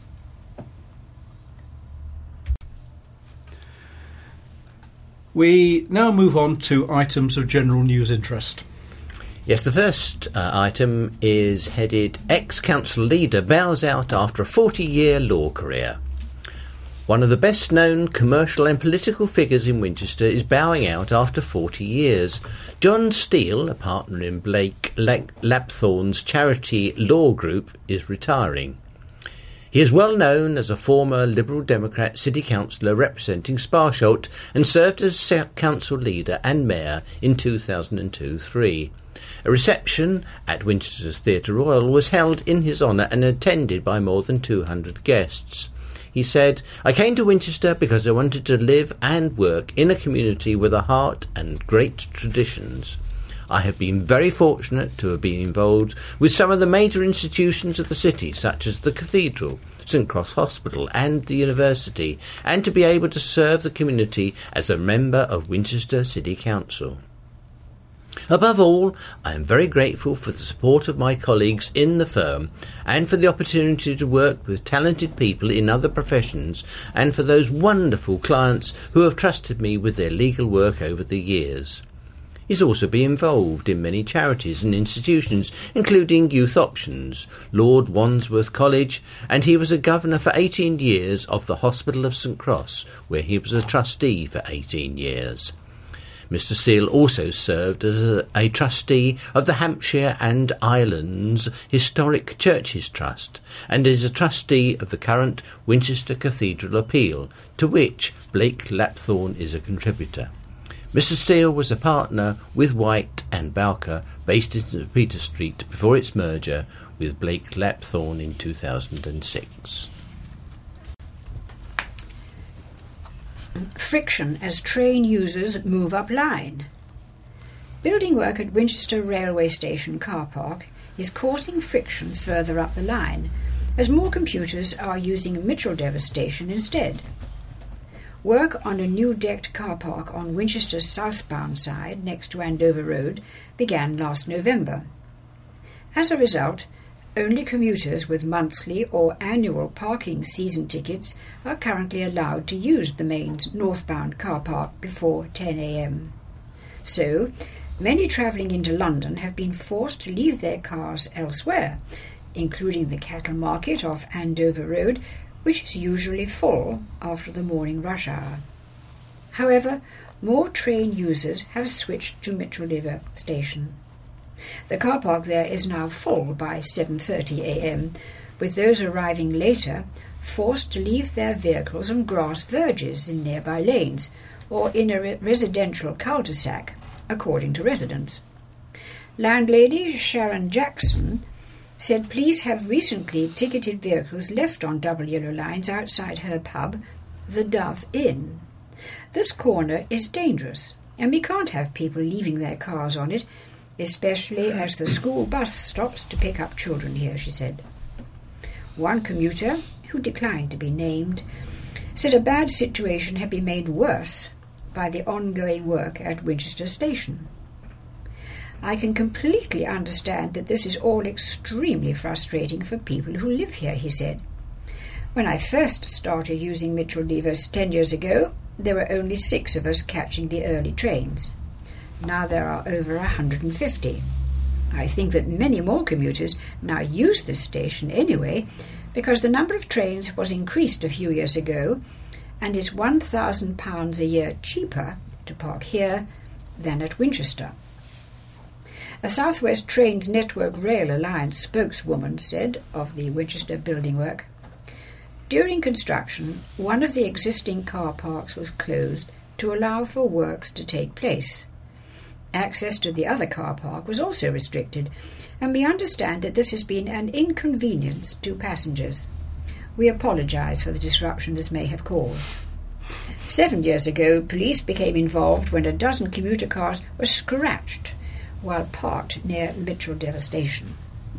We now move on to items of general news interest. Yes, the first uh, item is headed Ex-Council Leader Bows Out After a forty-year Law Career. One of the best-known commercial and political figures in Winchester is bowing out after forty years. John Steele, a partner in Blake Lapthorne's charity law group, is retiring. He is well known as a former Liberal Democrat city councillor representing Sparsholt and served as council leader and mayor in two thousand two to three. A reception at Winchester's Theatre Royal was held in his honour and attended by more than two hundred guests. He said, "I came to Winchester because I wanted to live and work in a community with a heart and great traditions. I have been very fortunate to have been involved with some of the major institutions of the city, such as the Cathedral, Saint Cross Hospital and the University, and to be able to serve the community as a member of Winchester City Council. Above all, I am very grateful for the support of my colleagues in the firm and for the opportunity to work with talented people in other professions and for those wonderful clients who have trusted me with their legal work over the years." He's also been involved in many charities and institutions, including Youth Options, Lord Wandsworth College, and he was a governor for eighteen years of the Hospital of Saint Cross, where he was a trustee for eighteen years. Mister Steele also served as a, a trustee of the Hampshire and Islands Historic Churches Trust and is a trustee of the current Winchester Cathedral Appeal, to which Blake Lapthorne is a contributor. Mister Steele was a partner with White and Bowker, based in Saint Peter Street, before its merger with Blake Lapthorne in two thousand six. Friction as train users move up line. Building work at Winchester Railway Station car park is causing friction further up the line, as more computers are using Micheldever Station instead. Work on a new decked car park on Winchester's southbound side, next to Andover Road, began last November. As a result, only commuters with monthly or annual parking season tickets are currently allowed to use the main northbound car park before ten a.m. So, many travelling into London have been forced to leave their cars elsewhere, including the cattle market off Andover Road, which is usually full after the morning rush hour. However, more train users have switched to Micheldever Station. The car park there is now full by seven thirty a.m, with those arriving later forced to leave their vehicles on grass verges in nearby lanes or in a re- residential cul-de-sac, according to residents. Landlady Sharon Jackson said police have recently ticketed vehicles left on double yellow lines outside her pub, the Dove Inn. This corner is dangerous, and we can't have people leaving their cars on it, especially as the school bus stops to pick up children here, she said. One commuter, who declined to be named, said a bad situation had been made worse by the ongoing work at Winchester Station. "I can completely understand that this is all extremely frustrating for people who live here," he said. "When I first started using Micheldever ten years ago, there were only six of us catching the early trains. Now there are over one hundred fifty. I think that many more commuters now use this station anyway, because the number of trains was increased a few years ago, and it's one thousand pounds a year cheaper to park here than at Winchester." A South West Trains Network Rail Alliance spokeswoman said of the Winchester building work, "During construction, one of the existing car parks was closed to allow for works to take place. Access to the other car park was also restricted, and we understand that this has been an inconvenience to passengers. We apologise for the disruption this may have caused. Seven years ago, police became involved when a dozen commuter cars were scratched while parked near Micheldever Station."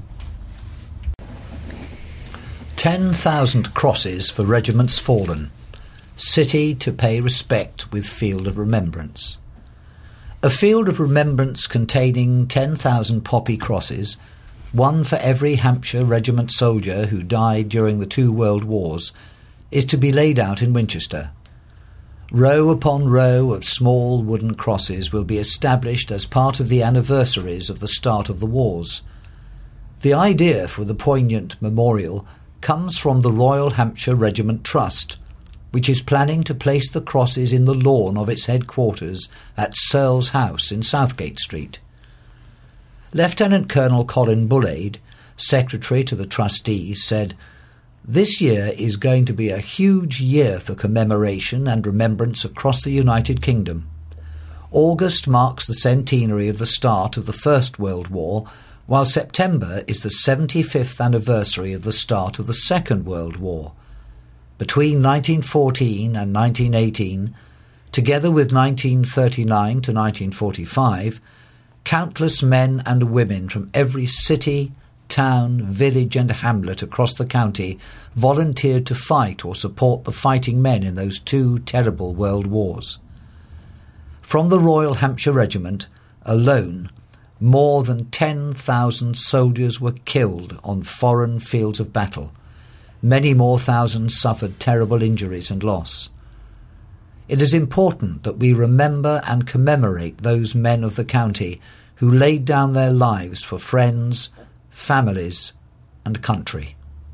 ten thousand crosses for regiments fallen. City to pay respect with Field of Remembrance. A field of remembrance containing ten thousand poppy crosses, one for every Hampshire regiment soldier who died during the two world wars, is to be laid out in Winchester. Row upon row of small wooden crosses will be established as part of the anniversaries of the start of the wars. The idea for the poignant memorial comes from the Royal Hampshire Regiment Trust, which is planning to place the crosses in the lawn of its headquarters at Searles House in Southgate Street. Lieutenant Colonel Colin Bullade, Secretary to the Trustees, said, "This year is going to be a huge year for commemoration and remembrance across the United Kingdom. August marks the centenary of the start of the First World War, while September is the seventy-fifth anniversary of the start of the Second World War. Between nineteen fourteen and nineteen eighteen, together with nineteen thirty-nine to nineteen forty-five, countless men and women from every city, town, village and hamlet across the county volunteered to fight or support the fighting men in those two terrible world wars. From the Royal Hampshire Regiment alone, more than ten thousand soldiers were killed on foreign fields of battle. Many more thousands suffered terrible injuries and loss. It is important that we remember and commemorate those men of the county who laid down their lives for friends, families and country."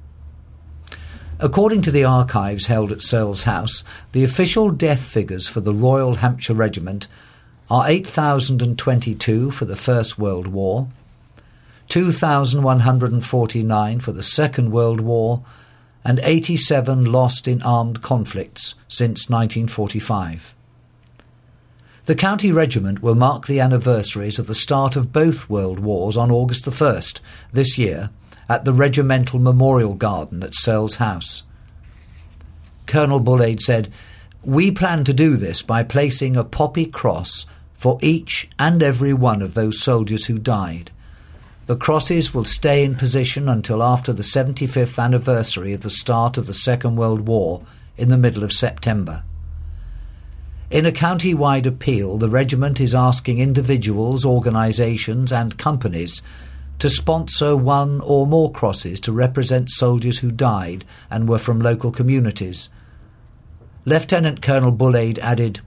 According to the archives held at Searles House, the official death figures for the Royal Hampshire Regiment are eight thousand twenty-two for the First World War, two thousand one hundred forty-nine for the Second World War, and eighty-seven lost in armed conflicts since nineteen forty-five. The county regiment will mark the anniversaries of the start of both world wars on August the first this year at the Regimental Memorial Garden at Searles House. Colonel Bullade said, "We plan to do this by placing a poppy cross for each and every one of those soldiers who died. The crosses will stay in position until after the seventy-fifth anniversary of the start of the Second World War in the middle of September." In a county-wide appeal, the regiment is asking individuals, organisations and companies to sponsor one or more crosses to represent soldiers who died and were from local communities. Lieutenant Colonel Bullade added,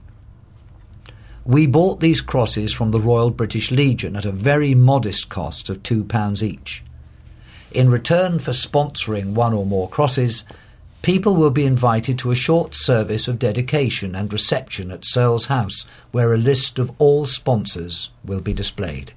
"We bought these crosses from the Royal British Legion at a very modest cost of two pounds each. In return for sponsoring one or more crosses, people will be invited to a short service of dedication and reception at Searles House, where a list of all sponsors will be displayed."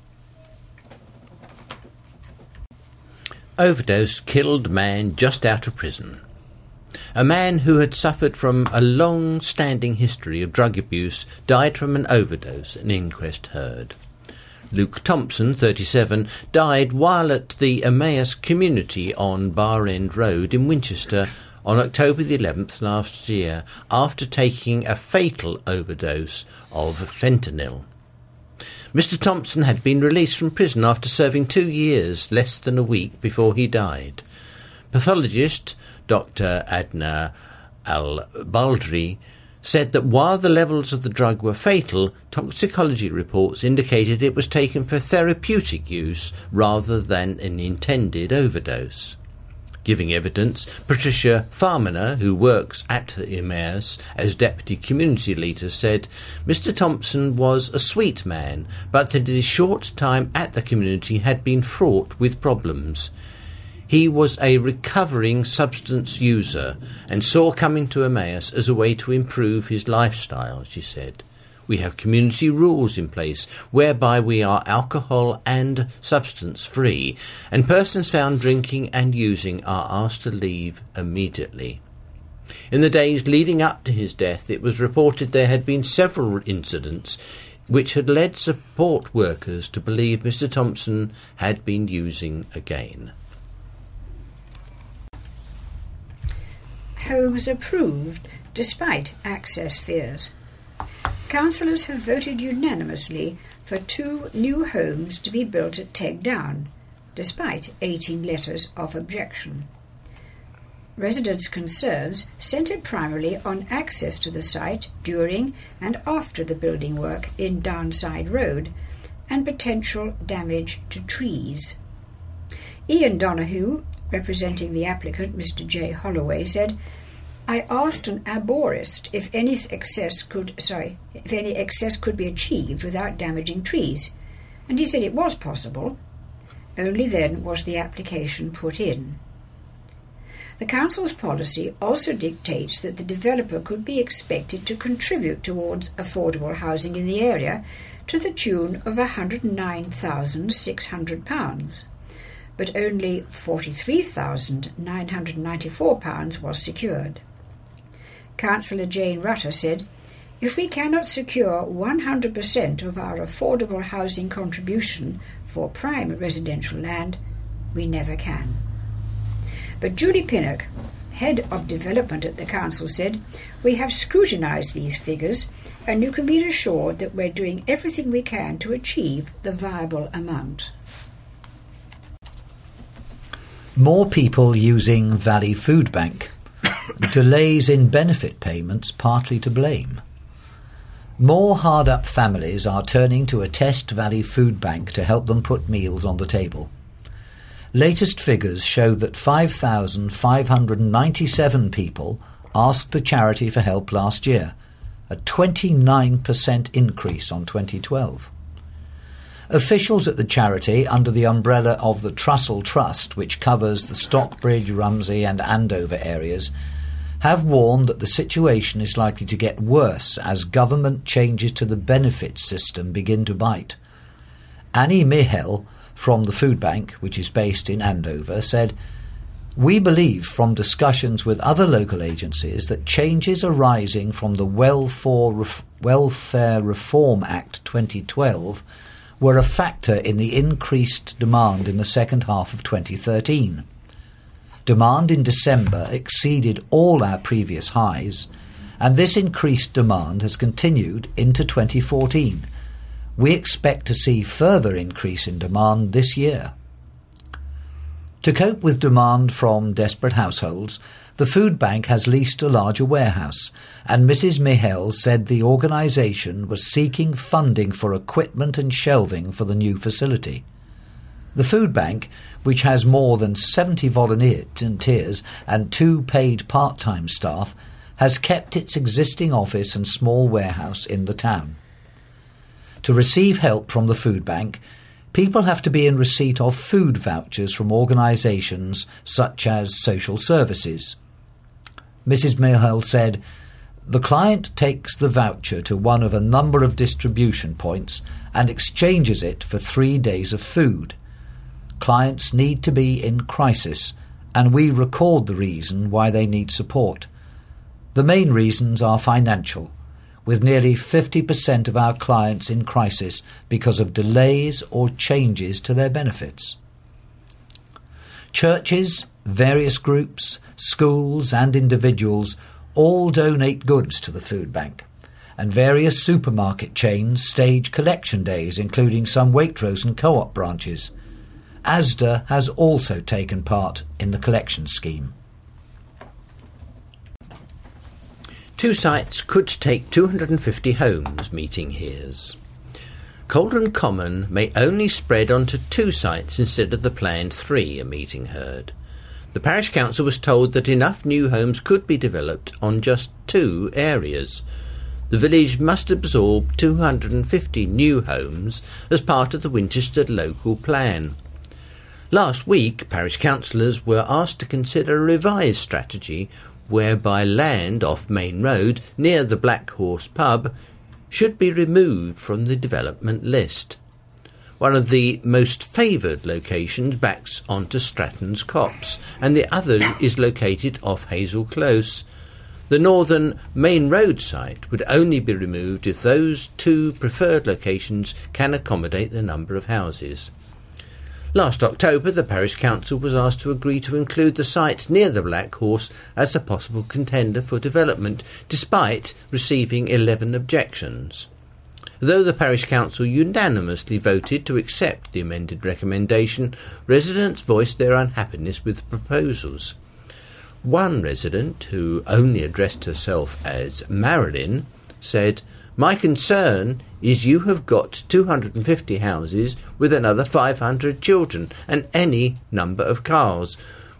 Overdose killed man just out of prison. A man who had suffered from a long-standing history of drug abuse died from an overdose, an inquest heard. Luke Thompson, thirty-seven, died while at the Emmaus community on Bar End Road in Winchester on October the eleventh last year after taking a fatal overdose of fentanyl. Mister Thompson had been released from prison after serving two years, less than a week before he died. Pathologist Doctor Adna Al-Baldri said that while the levels of the drug were fatal, toxicology reports indicated it was taken for therapeutic use rather than an intended overdose. Giving evidence, Patricia Farminer, who works at Emmaus as Deputy Community Leader, said Mister Thompson was a sweet man, but that his short time at the community had been fraught with problems. He was a recovering substance user and saw coming to Emmaus as a way to improve his lifestyle, she said. We have community rules in place whereby we are alcohol and substance free, and persons found drinking and using are asked to leave immediately. In the days leading up to his death, it was reported there had been several incidents which had led support workers to believe Mister Thompson had been using again. Homes approved despite access fears. Councillors have voted unanimously for two new homes to be built at Teg Down, despite eighteen letters of objection. Residents' concerns centred primarily on access to the site during and after the building work in Downside Road and potential damage to trees. Ian Donoghue, representing the applicant Mister J. Holloway, said, I asked an arborist if any excess could sorry, if any excess could be achieved without damaging trees, and he said it was possible. Only then was the application put in. The Council's policy also dictates that the developer could be expected to contribute towards affordable housing in the area to the tune of one hundred nine thousand six hundred pounds, but only forty-three thousand nine hundred ninety-four pounds was secured. Councillor Jane Rutter said, "If we cannot secure one hundred percent of our affordable housing contribution for prime residential land, we never can." But Julie Pinnock, head of development at the council, said, "We have scrutinised these figures, and you can be assured that we're doing everything we can to achieve the viable amount." More people using Valley Food Bank. Delays in benefit payments partly to blame. More hard-up families are turning to a Test Valley Food Bank to help them put meals on the table. Latest figures show that five thousand five hundred ninety-seven people asked the charity for help last year, a twenty-nine percent increase on twenty twelve. Officials at the charity, under the umbrella of the Trussell Trust, which covers the Stockbridge, Rumsey and Andover areas, have warned that the situation is likely to get worse as government changes to the benefits system begin to bite. Annie Mihel from the Food Bank, which is based in Andover, said, "We believe from discussions with other local agencies that changes arising from the Welfare Reform Act twenty twelve were a factor in the increased demand in the second half of twenty thirteen. Demand in December exceeded all our previous highs, and this increased demand has continued into twenty fourteen. We expect to see further increase in demand this year." To cope with demand from desperate households, the food bank has leased a larger warehouse, and Missus Mihel said the organisation was seeking funding for equipment and shelving for the new facility. The food bank, which has more than seventy volunteers and two paid part-time staff, has kept its existing office and small warehouse in the town. To receive help from the food bank, people have to be in receipt of food vouchers from organisations such as social services. Missus Mihel said, "The client takes the voucher to one of a number of distribution points and exchanges it for three days of food. Clients need to be in crisis, and we record the reason why they need support. The main reasons are financial, with nearly fifty percent of our clients in crisis because of delays or changes to their benefits." Churches, various groups, schools and individuals all donate goods to the food bank, and various supermarket chains stage collection days, including some Waitrose and Co-op branches. Asda has also taken part in the collection scheme. Two sites could take two hundred fifty homes, meeting hears. Cauldon Common may only spread onto two sites instead of the planned three, a meeting heard. The parish council was told that enough new homes could be developed on just two areas. The village must absorb two hundred fifty new homes as part of the Winchester local plan. Last week, parish councillors were asked to consider a revised strategy whereby land off Main Road near the Black Horse pub should be removed from the development list. One of the most favoured locations backs onto Stratton's Copse, and the other is located off Hazel Close. The northern Main Road site would only be removed if those two preferred locations can accommodate the number of houses. Last October, the parish council was asked to agree to include the site near the Black Horse as a possible contender for development, despite receiving eleven objections. Though the parish council unanimously voted to accept the amended recommendation, residents voiced their unhappiness with the proposals. One resident, who only addressed herself as Marilyn, said, "My concern is you have got two hundred fifty houses with another five hundred children and any number of cars.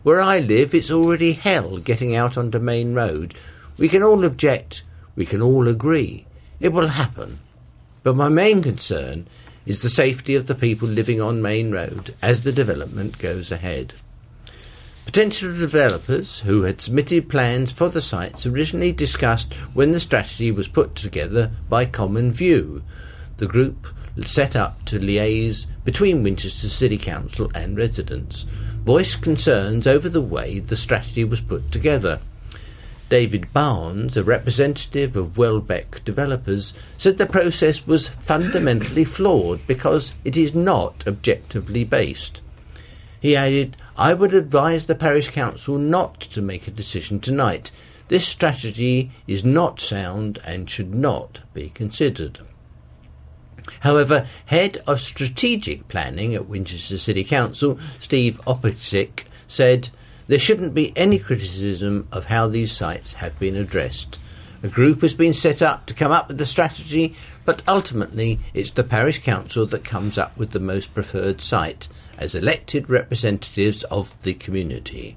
Where I live, it's already hell getting out onto Main Road. We can all object, we can all agree. It will happen. But my main concern is the safety of the people living on Main Road as the development goes ahead. Potential developers who had submitted plans for the sites originally discussed when the strategy was put together by Common View, the group set up to liaise between Winchester City Council and residents, voiced concerns over the way the strategy was put together. David Barnes, a representative of Welbeck Developers, said the process was fundamentally flawed because it is not objectively based. He added, "I would advise the parish council not to make a decision tonight. This strategy is not sound and should not be considered." However, Head of Strategic Planning at Winchester City Council, Steve Opicic, said, "There shouldn't be any criticism of how these sites have been addressed. A group has been set up to come up with the strategy, but ultimately it's the parish council that comes up with the most preferred site as elected representatives of the community."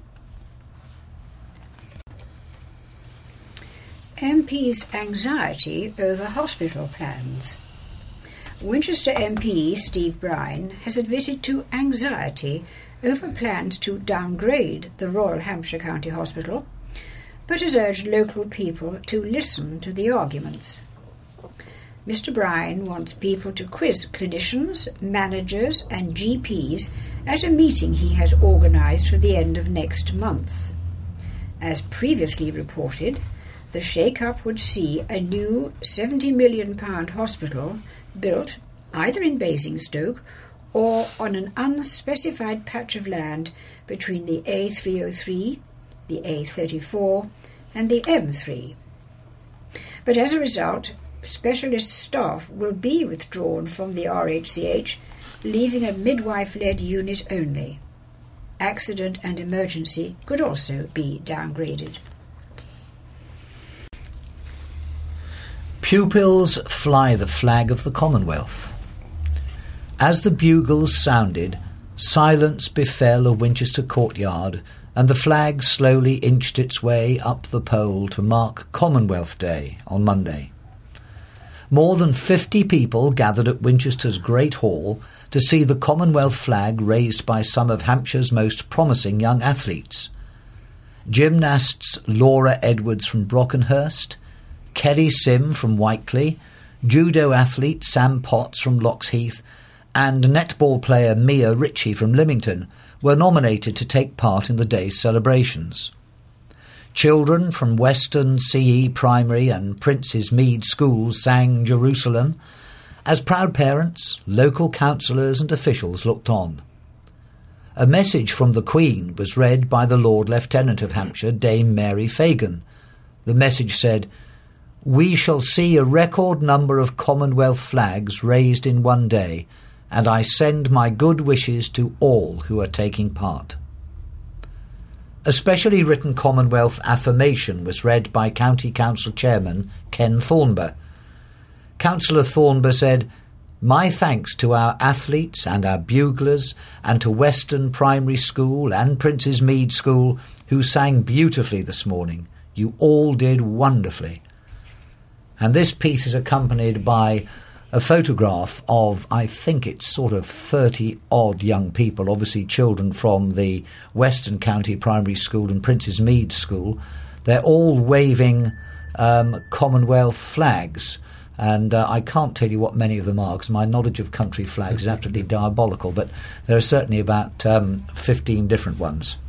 M P's anxiety over hospital plans. Winchester M P Steve Brine has admitted to anxiety over plans to downgrade the Royal Hampshire County Hospital, but has urged local people to listen to the arguments. Mister Brine wants people to quiz clinicians, managers and G Ps at a meeting he has organised for the end of next month. As previously reported, the shake-up would see a new seventy million pounds hospital built either in Basingstoke or on an unspecified patch of land between the A three oh three, the A thirty-four and the M three. But as a result, specialist staff will be withdrawn from the R H C H, leaving a midwife-led unit only. Accident and emergency could also be downgraded. Pupils fly the flag of the Commonwealth. As the bugles sounded, silence befell a Winchester courtyard, and the flag slowly inched its way up the pole to mark Commonwealth Day on Monday. More than fifty people gathered at Winchester's Great Hall to see the Commonwealth flag raised by some of Hampshire's most promising young athletes. Gymnasts Laura Edwards from Brockenhurst, Kelly Sim from Whiteley, judo athlete Sam Potts from Loxheath, and netball player Mia Ritchie from Lymington were nominated to take part in the day's celebrations. Children from Weston C E Primary and Prince's Mead schools sang Jerusalem, as proud parents, local councillors and officials looked on. A message from the Queen was read by the Lord Lieutenant of Hampshire, Dame Mary Fagan. The message said, "We shall see a record number of Commonwealth flags raised in one day, and I send my good wishes to all who are taking part." A specially written Commonwealth affirmation was read by County Council Chairman Ken Thornber. Councillor Thornber said, "My thanks to our athletes and our buglers, and to Weston Primary School and Prince's Mead School, who sang beautifully this morning. You all did wonderfully." And this piece is accompanied by a photograph of, I think it's sort of thirty-odd young people, obviously children from the Western County Primary School and Prince's Mead School. They're all waving um, Commonwealth flags, and uh, I can't tell you what many of them are, because my knowledge of country flags is absolutely diabolical, but there are certainly about um, fifteen different ones.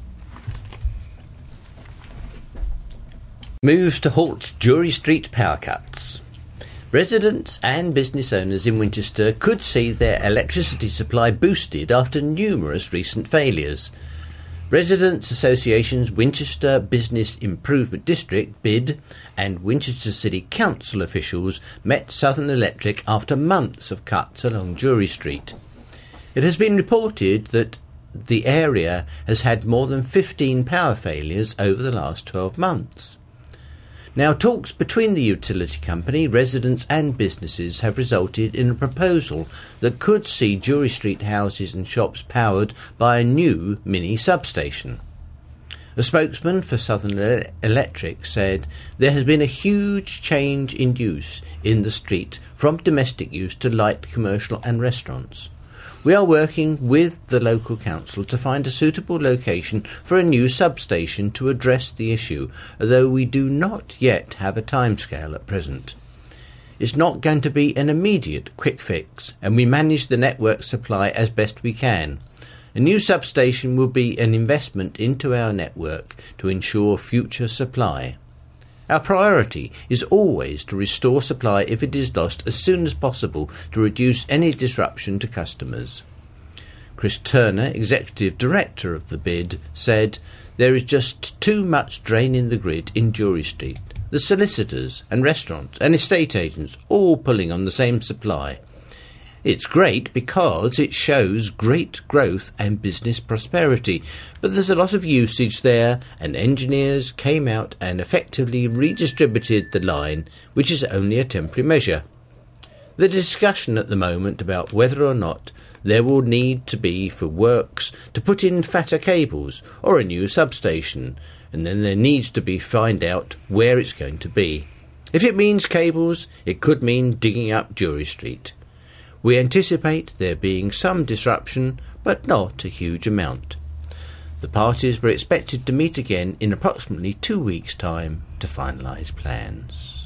Moves to halt Jury Street power cuts. Residents and business owners in Winchester could see their electricity supply boosted after numerous recent failures. Residents Association's Winchester Business Improvement District, B I D, and Winchester City Council officials met Southern Electric after months of cuts along Jury Street. It has been reported that the area has had more than fifteen power failures over the last twelve months. Now, talks between the utility company, residents and businesses have resulted in a proposal that could see Jury Street houses and shops powered by a new mini substation. A spokesman for Southern Electric said there has been a huge change in use in the street from domestic use to light commercial and restaurants. We are working with the local council to find a suitable location for a new substation to address the issue, although we do not yet have a timescale at present. It's not going to be an immediate quick fix, and we manage the network supply as best we can. A new substation will be an investment into our network to ensure future supply. Our priority is always to restore supply if it is lost as soon as possible to reduce any disruption to customers. Chris Turner, Executive Director of the bid, said, "There is just too much drain in the grid in Jury Street. The solicitors and restaurants and estate agents all pulling on the same supply. It's great because it shows great growth and business prosperity, but there's a lot of usage there, and engineers came out and effectively redistributed the line, which is only a temporary measure. The discussion at the moment about whether or not there will need to be for works to put in fatter cables or a new substation, and then there needs to be find out where it's going to be. If it means cables, it could mean digging up Jury Street. We anticipate there being some disruption, but not a huge amount." The parties were expected to meet again in approximately two weeks' time to finalise plans.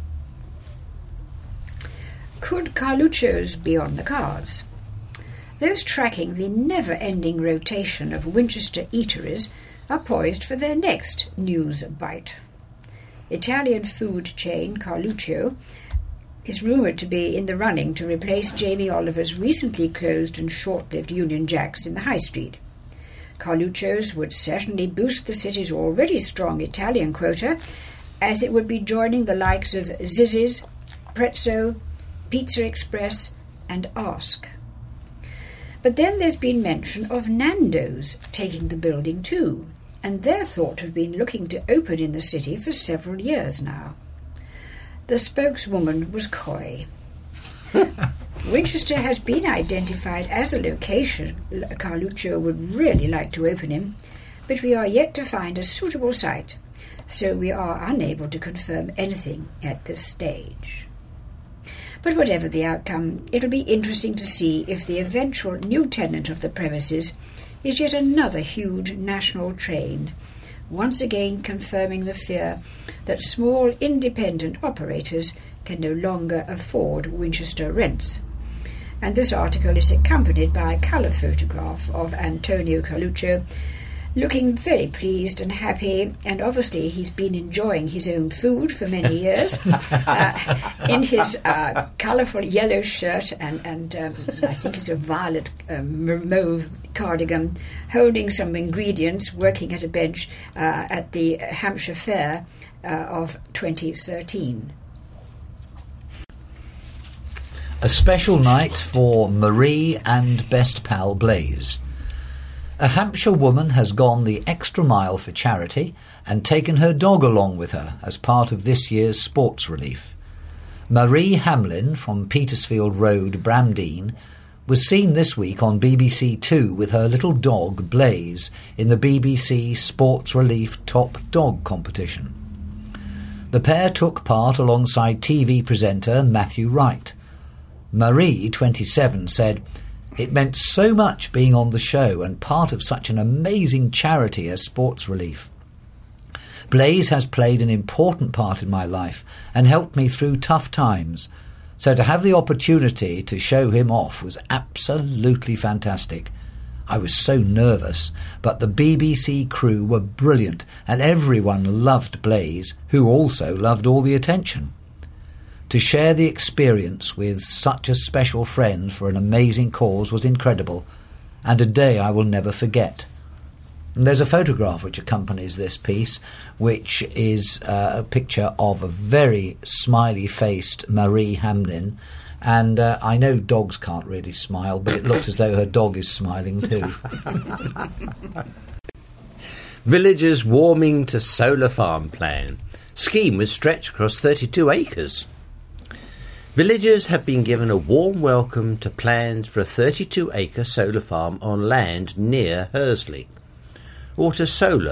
Could Carluccio's be on the cards? Those tracking the never-ending rotation of Winchester eateries are poised for their next news bite. Italian food chain Carluccio is rumoured to be in the running to replace Jamie Oliver's recently closed and short-lived Union Jacks in the High Street. Carluccio's would certainly boost the city's already strong Italian quota, as it would be joining the likes of Zizzi's, Prezzo, Pizza Express and Ask. But then there's been mention of Nando's taking the building too, and they're thought to have been looking to open in the city for several years now. The spokeswoman was coy. Winchester has been identified as a location Carluccio would really like to open in, but we are yet to find a suitable site, so we are unable to confirm anything at this stage. But whatever the outcome, it'll be interesting to see if the eventual new tenant of the premises is yet another huge national chain, once again confirming the fear that small independent operators can no longer afford Winchester rents. And this article is accompanied by a colour photograph of Antonio Carluccio, looking very pleased and happy, and obviously he's been enjoying his own food for many years, uh, in his uh, colourful yellow shirt and, and um, I think it's a violet um, mauve cardigan, holding some ingredients, working at a bench uh, at the Hampshire Fair uh, of twenty thirteen. A special night for Marie and best pal Blaze. A Hampshire woman has gone the extra mile for charity and taken her dog along with her as part of this year's sports relief. Marie Hamlin from Petersfield Road, Bramdean, was seen this week on B B C Two with her little dog Blaze in the B B C Sports Relief Top Dog competition. The pair took part alongside T V presenter Matthew Wright. Marie, twenty-seven, said, "It meant so much being on the show and part of such an amazing charity as Sports Relief. Blaze has played an important part in my life and helped me through tough times, so to have the opportunity to show him off was absolutely fantastic. I was so nervous, but the B B C crew were brilliant and everyone loved Blaze, who also loved all the attention. To share the experience with such a special friend for an amazing cause was incredible, and a day I will never forget." And there's a photograph which accompanies this piece, which is uh, a picture of a very smiley-faced Marie Hamlin, and uh, I know dogs can't really smile, but it looks as though her dog is smiling too. Villagers warming to solar farm plan. Scheme was stretched across thirty-two acres. Villagers have been given a warm welcome to plans for a thirty-two acre solar farm on land near Hursley. Water Solar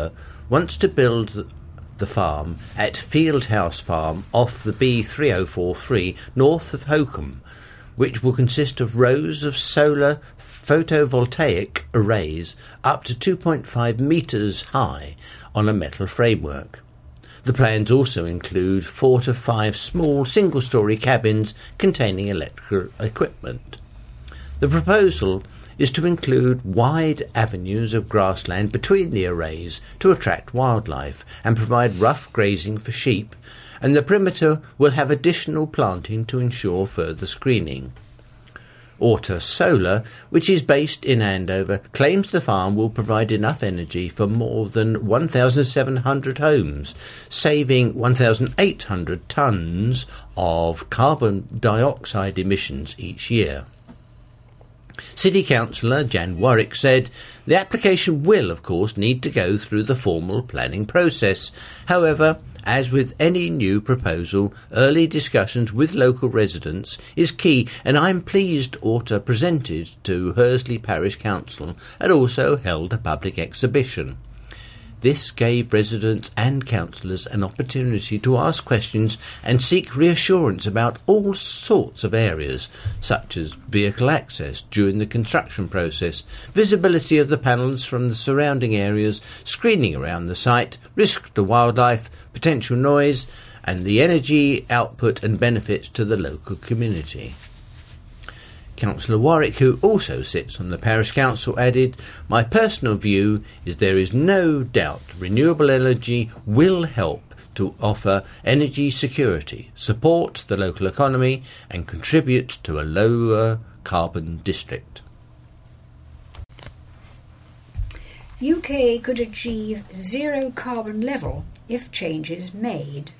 wants to build the farm at Fieldhouse Farm off the B three oh four three north of Hokum, which will consist of rows of solar photovoltaic arrays up to two point five metres high on a metal framework. The plans also include four to five small single-storey cabins containing electrical equipment. The proposal is to include wide avenues of grassland between the arrays to attract wildlife and provide rough grazing for sheep, and the perimeter will have additional planting to ensure further screening. Orta Solar, which is based in Andover, claims the farm will provide enough energy for more than one thousand seven hundred homes, saving one thousand eight hundred tonnes of carbon dioxide emissions each year. City Councillor Jan Warwick said, "The application will, of course, need to go through the formal planning process. However, as with any new proposal, early discussions with local residents is key, and I'm pleased Orta presented to Hursley Parish Council and also held a public exhibition. This gave residents and councillors an opportunity to ask questions and seek reassurance about all sorts of areas, such as vehicle access during the construction process, visibility of the panels from the surrounding areas, screening around the site, risk to wildlife, potential noise, and the energy output and benefits to the local community." Councillor Warwick, who also sits on the parish council, added, "My personal view is there is no doubt renewable energy will help to offer energy security, support the local economy and contribute to a lower carbon district." U K could achieve zero carbon level if changes made.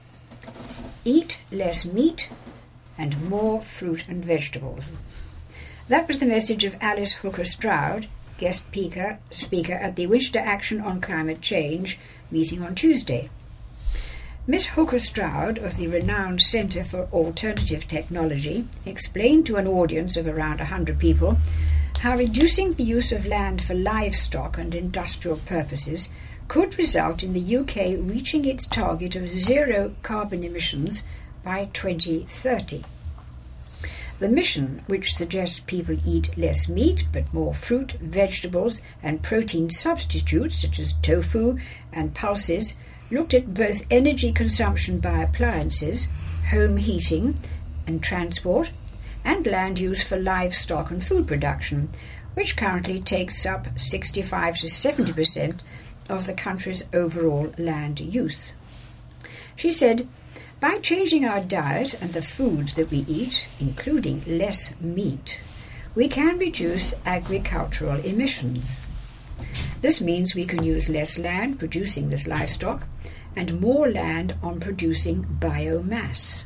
Eat less meat and more fruit and vegetables. That was the message of Alice Hooker-Stroud, guest speaker, speaker at the Winchester Action on Climate Change meeting on Tuesday. Miss Hooker-Stroud of the renowned Centre for Alternative Technology explained to an audience of around one hundred people how reducing the use of land for livestock and industrial purposes could result in the U K reaching its target of zero carbon emissions by twenty thirty. The mission, which suggests people eat less meat but more fruit, vegetables and protein substitutes such as tofu and pulses, looked at both energy consumption by appliances, home heating and transport, and land use for livestock and food production, which currently takes up sixty-five to seventy percent of the country's overall land use. She said, "By changing our diet and the foods that we eat, including less meat, we can reduce agricultural emissions. This means we can use less land producing this livestock and more land on producing biomass.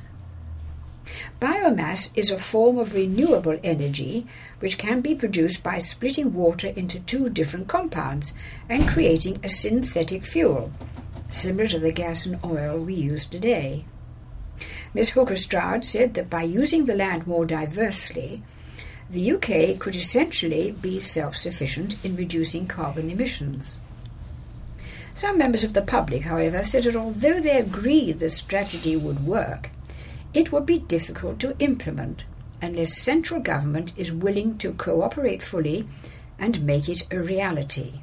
Biomass is a form of renewable energy which can be produced by splitting water into two different compounds and creating a synthetic fuel, similar to the gas and oil we use today." Miss Hooker-Stroud said that by using the land more diversely, the U K could essentially be self-sufficient in reducing carbon emissions. Some members of the public, however, said that although they agreed the strategy would work, it would be difficult to implement unless central government is willing to cooperate fully and make it a reality.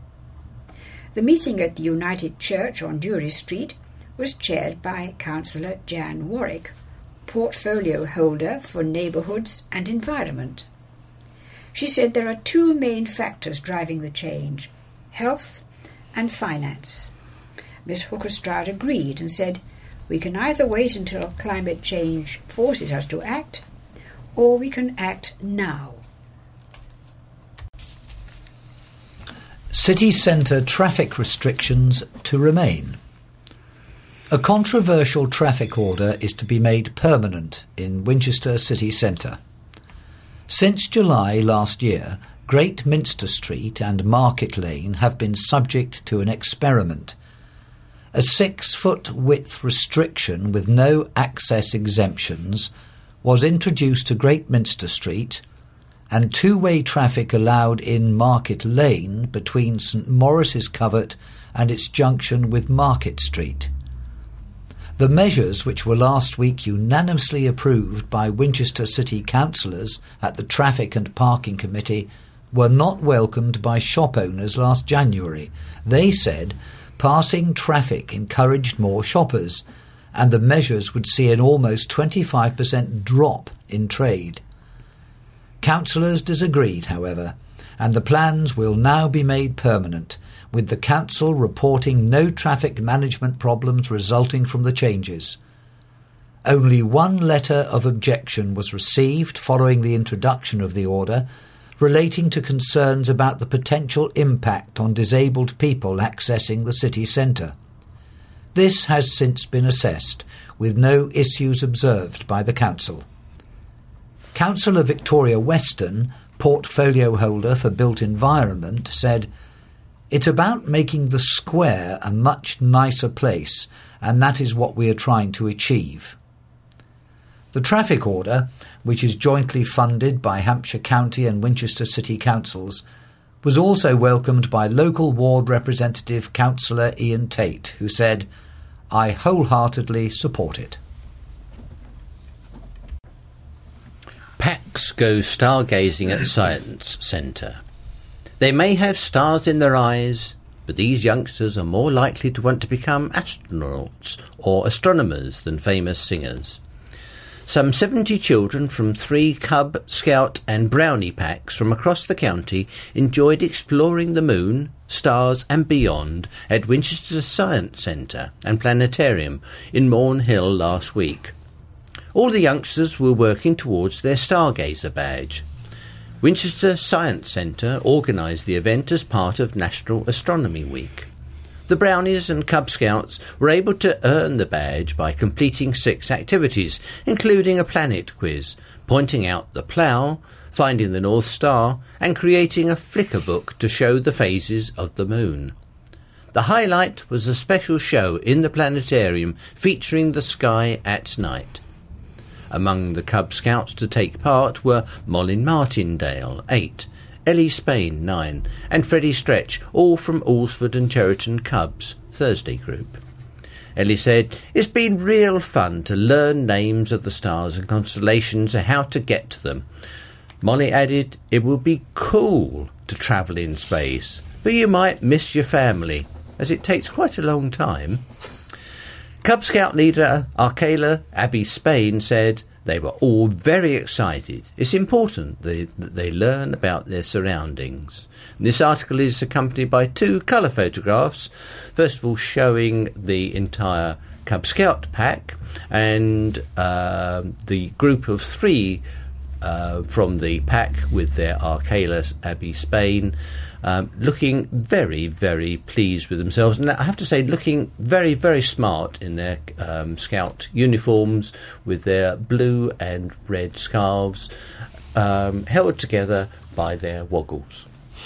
The meeting at the United Church on Dury Street was chaired by Councillor Jan Warwick, portfolio holder for neighbourhoods and environment. She said there are two main factors driving the change: health and finance. Miss Hooker-Stroud agreed and said, "We can either wait until climate change forces us to act, or we can act now." City centre traffic restrictions to remain. A controversial traffic order is to be made permanent in Winchester city centre. Since July last year, Great Minster Street and Market Lane have been subject to an experiment. A six-foot width restriction with no access exemptions was introduced to Great Minster Street and two-way traffic allowed in Market Lane between St Maurice's Covert and its junction with Market Street. The measures, which were last week unanimously approved by Winchester City councillors at the Traffic and Parking Committee, were not welcomed by shop owners last January. They said passing traffic encouraged more shoppers, and the measures would see an almost twenty-five percent drop in trade. Councillors disagreed, however, and the plans will now be made permanent, with the council reporting no traffic management problems resulting from the changes. Only one letter of objection was received following the introduction of the order, relating to concerns about the potential impact on disabled people accessing the city centre. This has since been assessed, with no issues observed by the council. Councillor Victoria Weston, portfolio holder for Built Environment, said, "It's about making the square a much nicer place, and that is what we are trying to achieve." The traffic order, which is jointly funded by Hampshire County and Winchester City Councils, was also welcomed by local ward representative Councillor Ian Tate, who said, "I wholeheartedly support it." Packs go stargazing at Science Centre. They may have stars in their eyes, but these youngsters are more likely to want to become astronauts or astronomers than famous singers. Some seventy children from three Cub, Scout and Brownie packs from across the county enjoyed exploring the moon, stars and beyond at Winchester Science Centre and Planetarium in Morn Hill last week. All the youngsters were working towards their Stargazer badge. Winchester Science Centre organised the event as part of National Astronomy Week. The Brownies and Cub Scouts were able to earn the badge by completing six activities, including a planet quiz, pointing out the plough, finding the North Star, and creating a flicker book to show the phases of the moon. The highlight was a special show in the planetarium featuring the sky at night. Among the Cub Scouts to take part were Molly Martindale, eight, Ellie Spain, nine, and Freddie Stretch, all from Alresford and Cheriton Cubs, Thursday group. Ellie said, "It's been real fun to learn names of the stars and constellations and how to get to them." Molly added, "It will be cool to travel in space, but you might miss your family, as it takes quite a long time." Cub Scout leader Arcala Abby Spain said they were all very excited. It's important they, that they learn about their surroundings. This article is accompanied by two colour photographs, first of all showing the entire Cub Scout pack and uh, the group of three uh, from the pack with their Arcala Abby Spain Um, looking very, very pleased with themselves. And I have to say, looking very, very smart in their um, Scout uniforms with their blue and red scarves, um, held together by their woggles.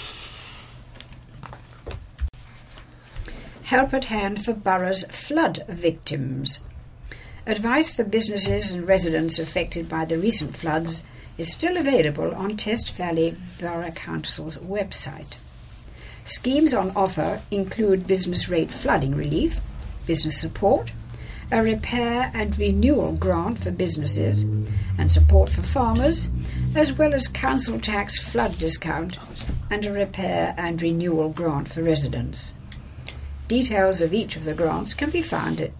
Help at hand for borough's flood victims. Advice for businesses and residents affected by the recent floods is still available on Test Valley Borough Council's website. Schemes on offer include business rate flooding relief, business support, a repair and renewal grant for businesses, and support for farmers, as well as council tax flood discount and a repair and renewal grant for residents. Details of each of the grants can be found at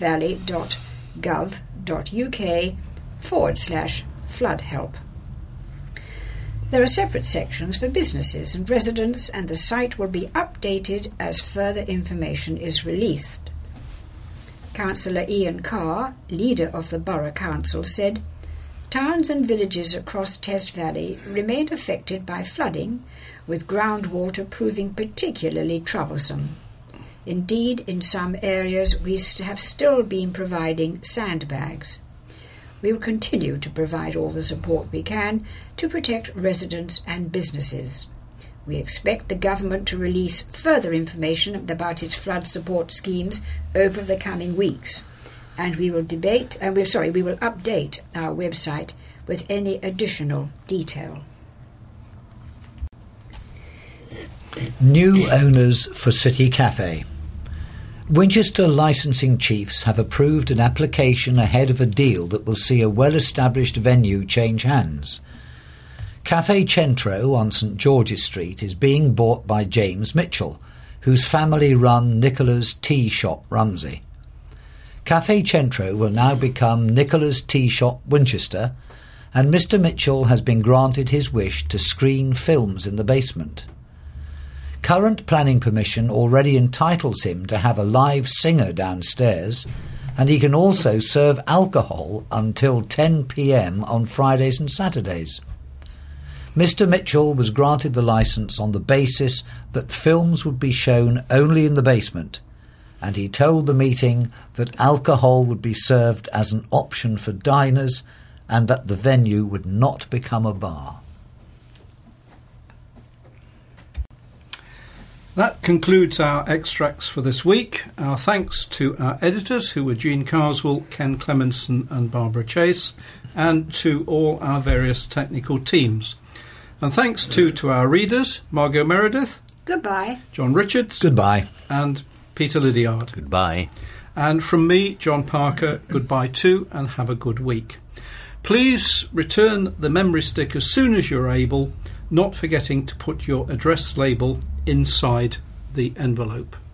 testvalley.gov.uk forward slash flood help. There are separate sections for businesses and residents, and the site will be updated as further information is released. Councillor Ian Carr, leader of the Borough Council, said, "Towns and villages across Test Valley remain affected by flooding, with groundwater proving particularly troublesome. Indeed, in some areas we have still been providing sandbags. We will continue to provide all the support we can to protect residents and businesses. We expect the government to release further information about its flood support schemes over the coming weeks, and we will debate and we're sorry we will update our website with any additional detail." New owners for City Cafe. Winchester licensing chiefs have approved an application ahead of a deal that will see a well-established venue change hands. Cafe Centro on St George's Street is being bought by James Mitchell, whose family run Nicola's Tea Shop Rumsey. Cafe Centro will now become Nicola's Tea Shop Winchester, and Mister Mitchell has been granted his wish to screen films in the basement. Current planning permission already entitles him to have a live singer downstairs, and he can also serve alcohol until ten p m on Fridays and Saturdays. Mister Mitchell was granted the licence on the basis that films would be shown only in the basement, and he told the meeting that alcohol would be served as an option for diners and that the venue would not become a bar. That concludes our extracts for this week. Our thanks to our editors, who were Jean Carswell, Ken Clemenson and Barbara Chase, and to all our various technical teams. And thanks too to our readers, Margot Meredith. Goodbye. John Richards. Goodbye. And Peter Lydiard. Goodbye. And from me, John Parker, goodbye too, and have a good week. Please return the memory stick as soon as you're able, not forgetting to put your address label inside the envelope.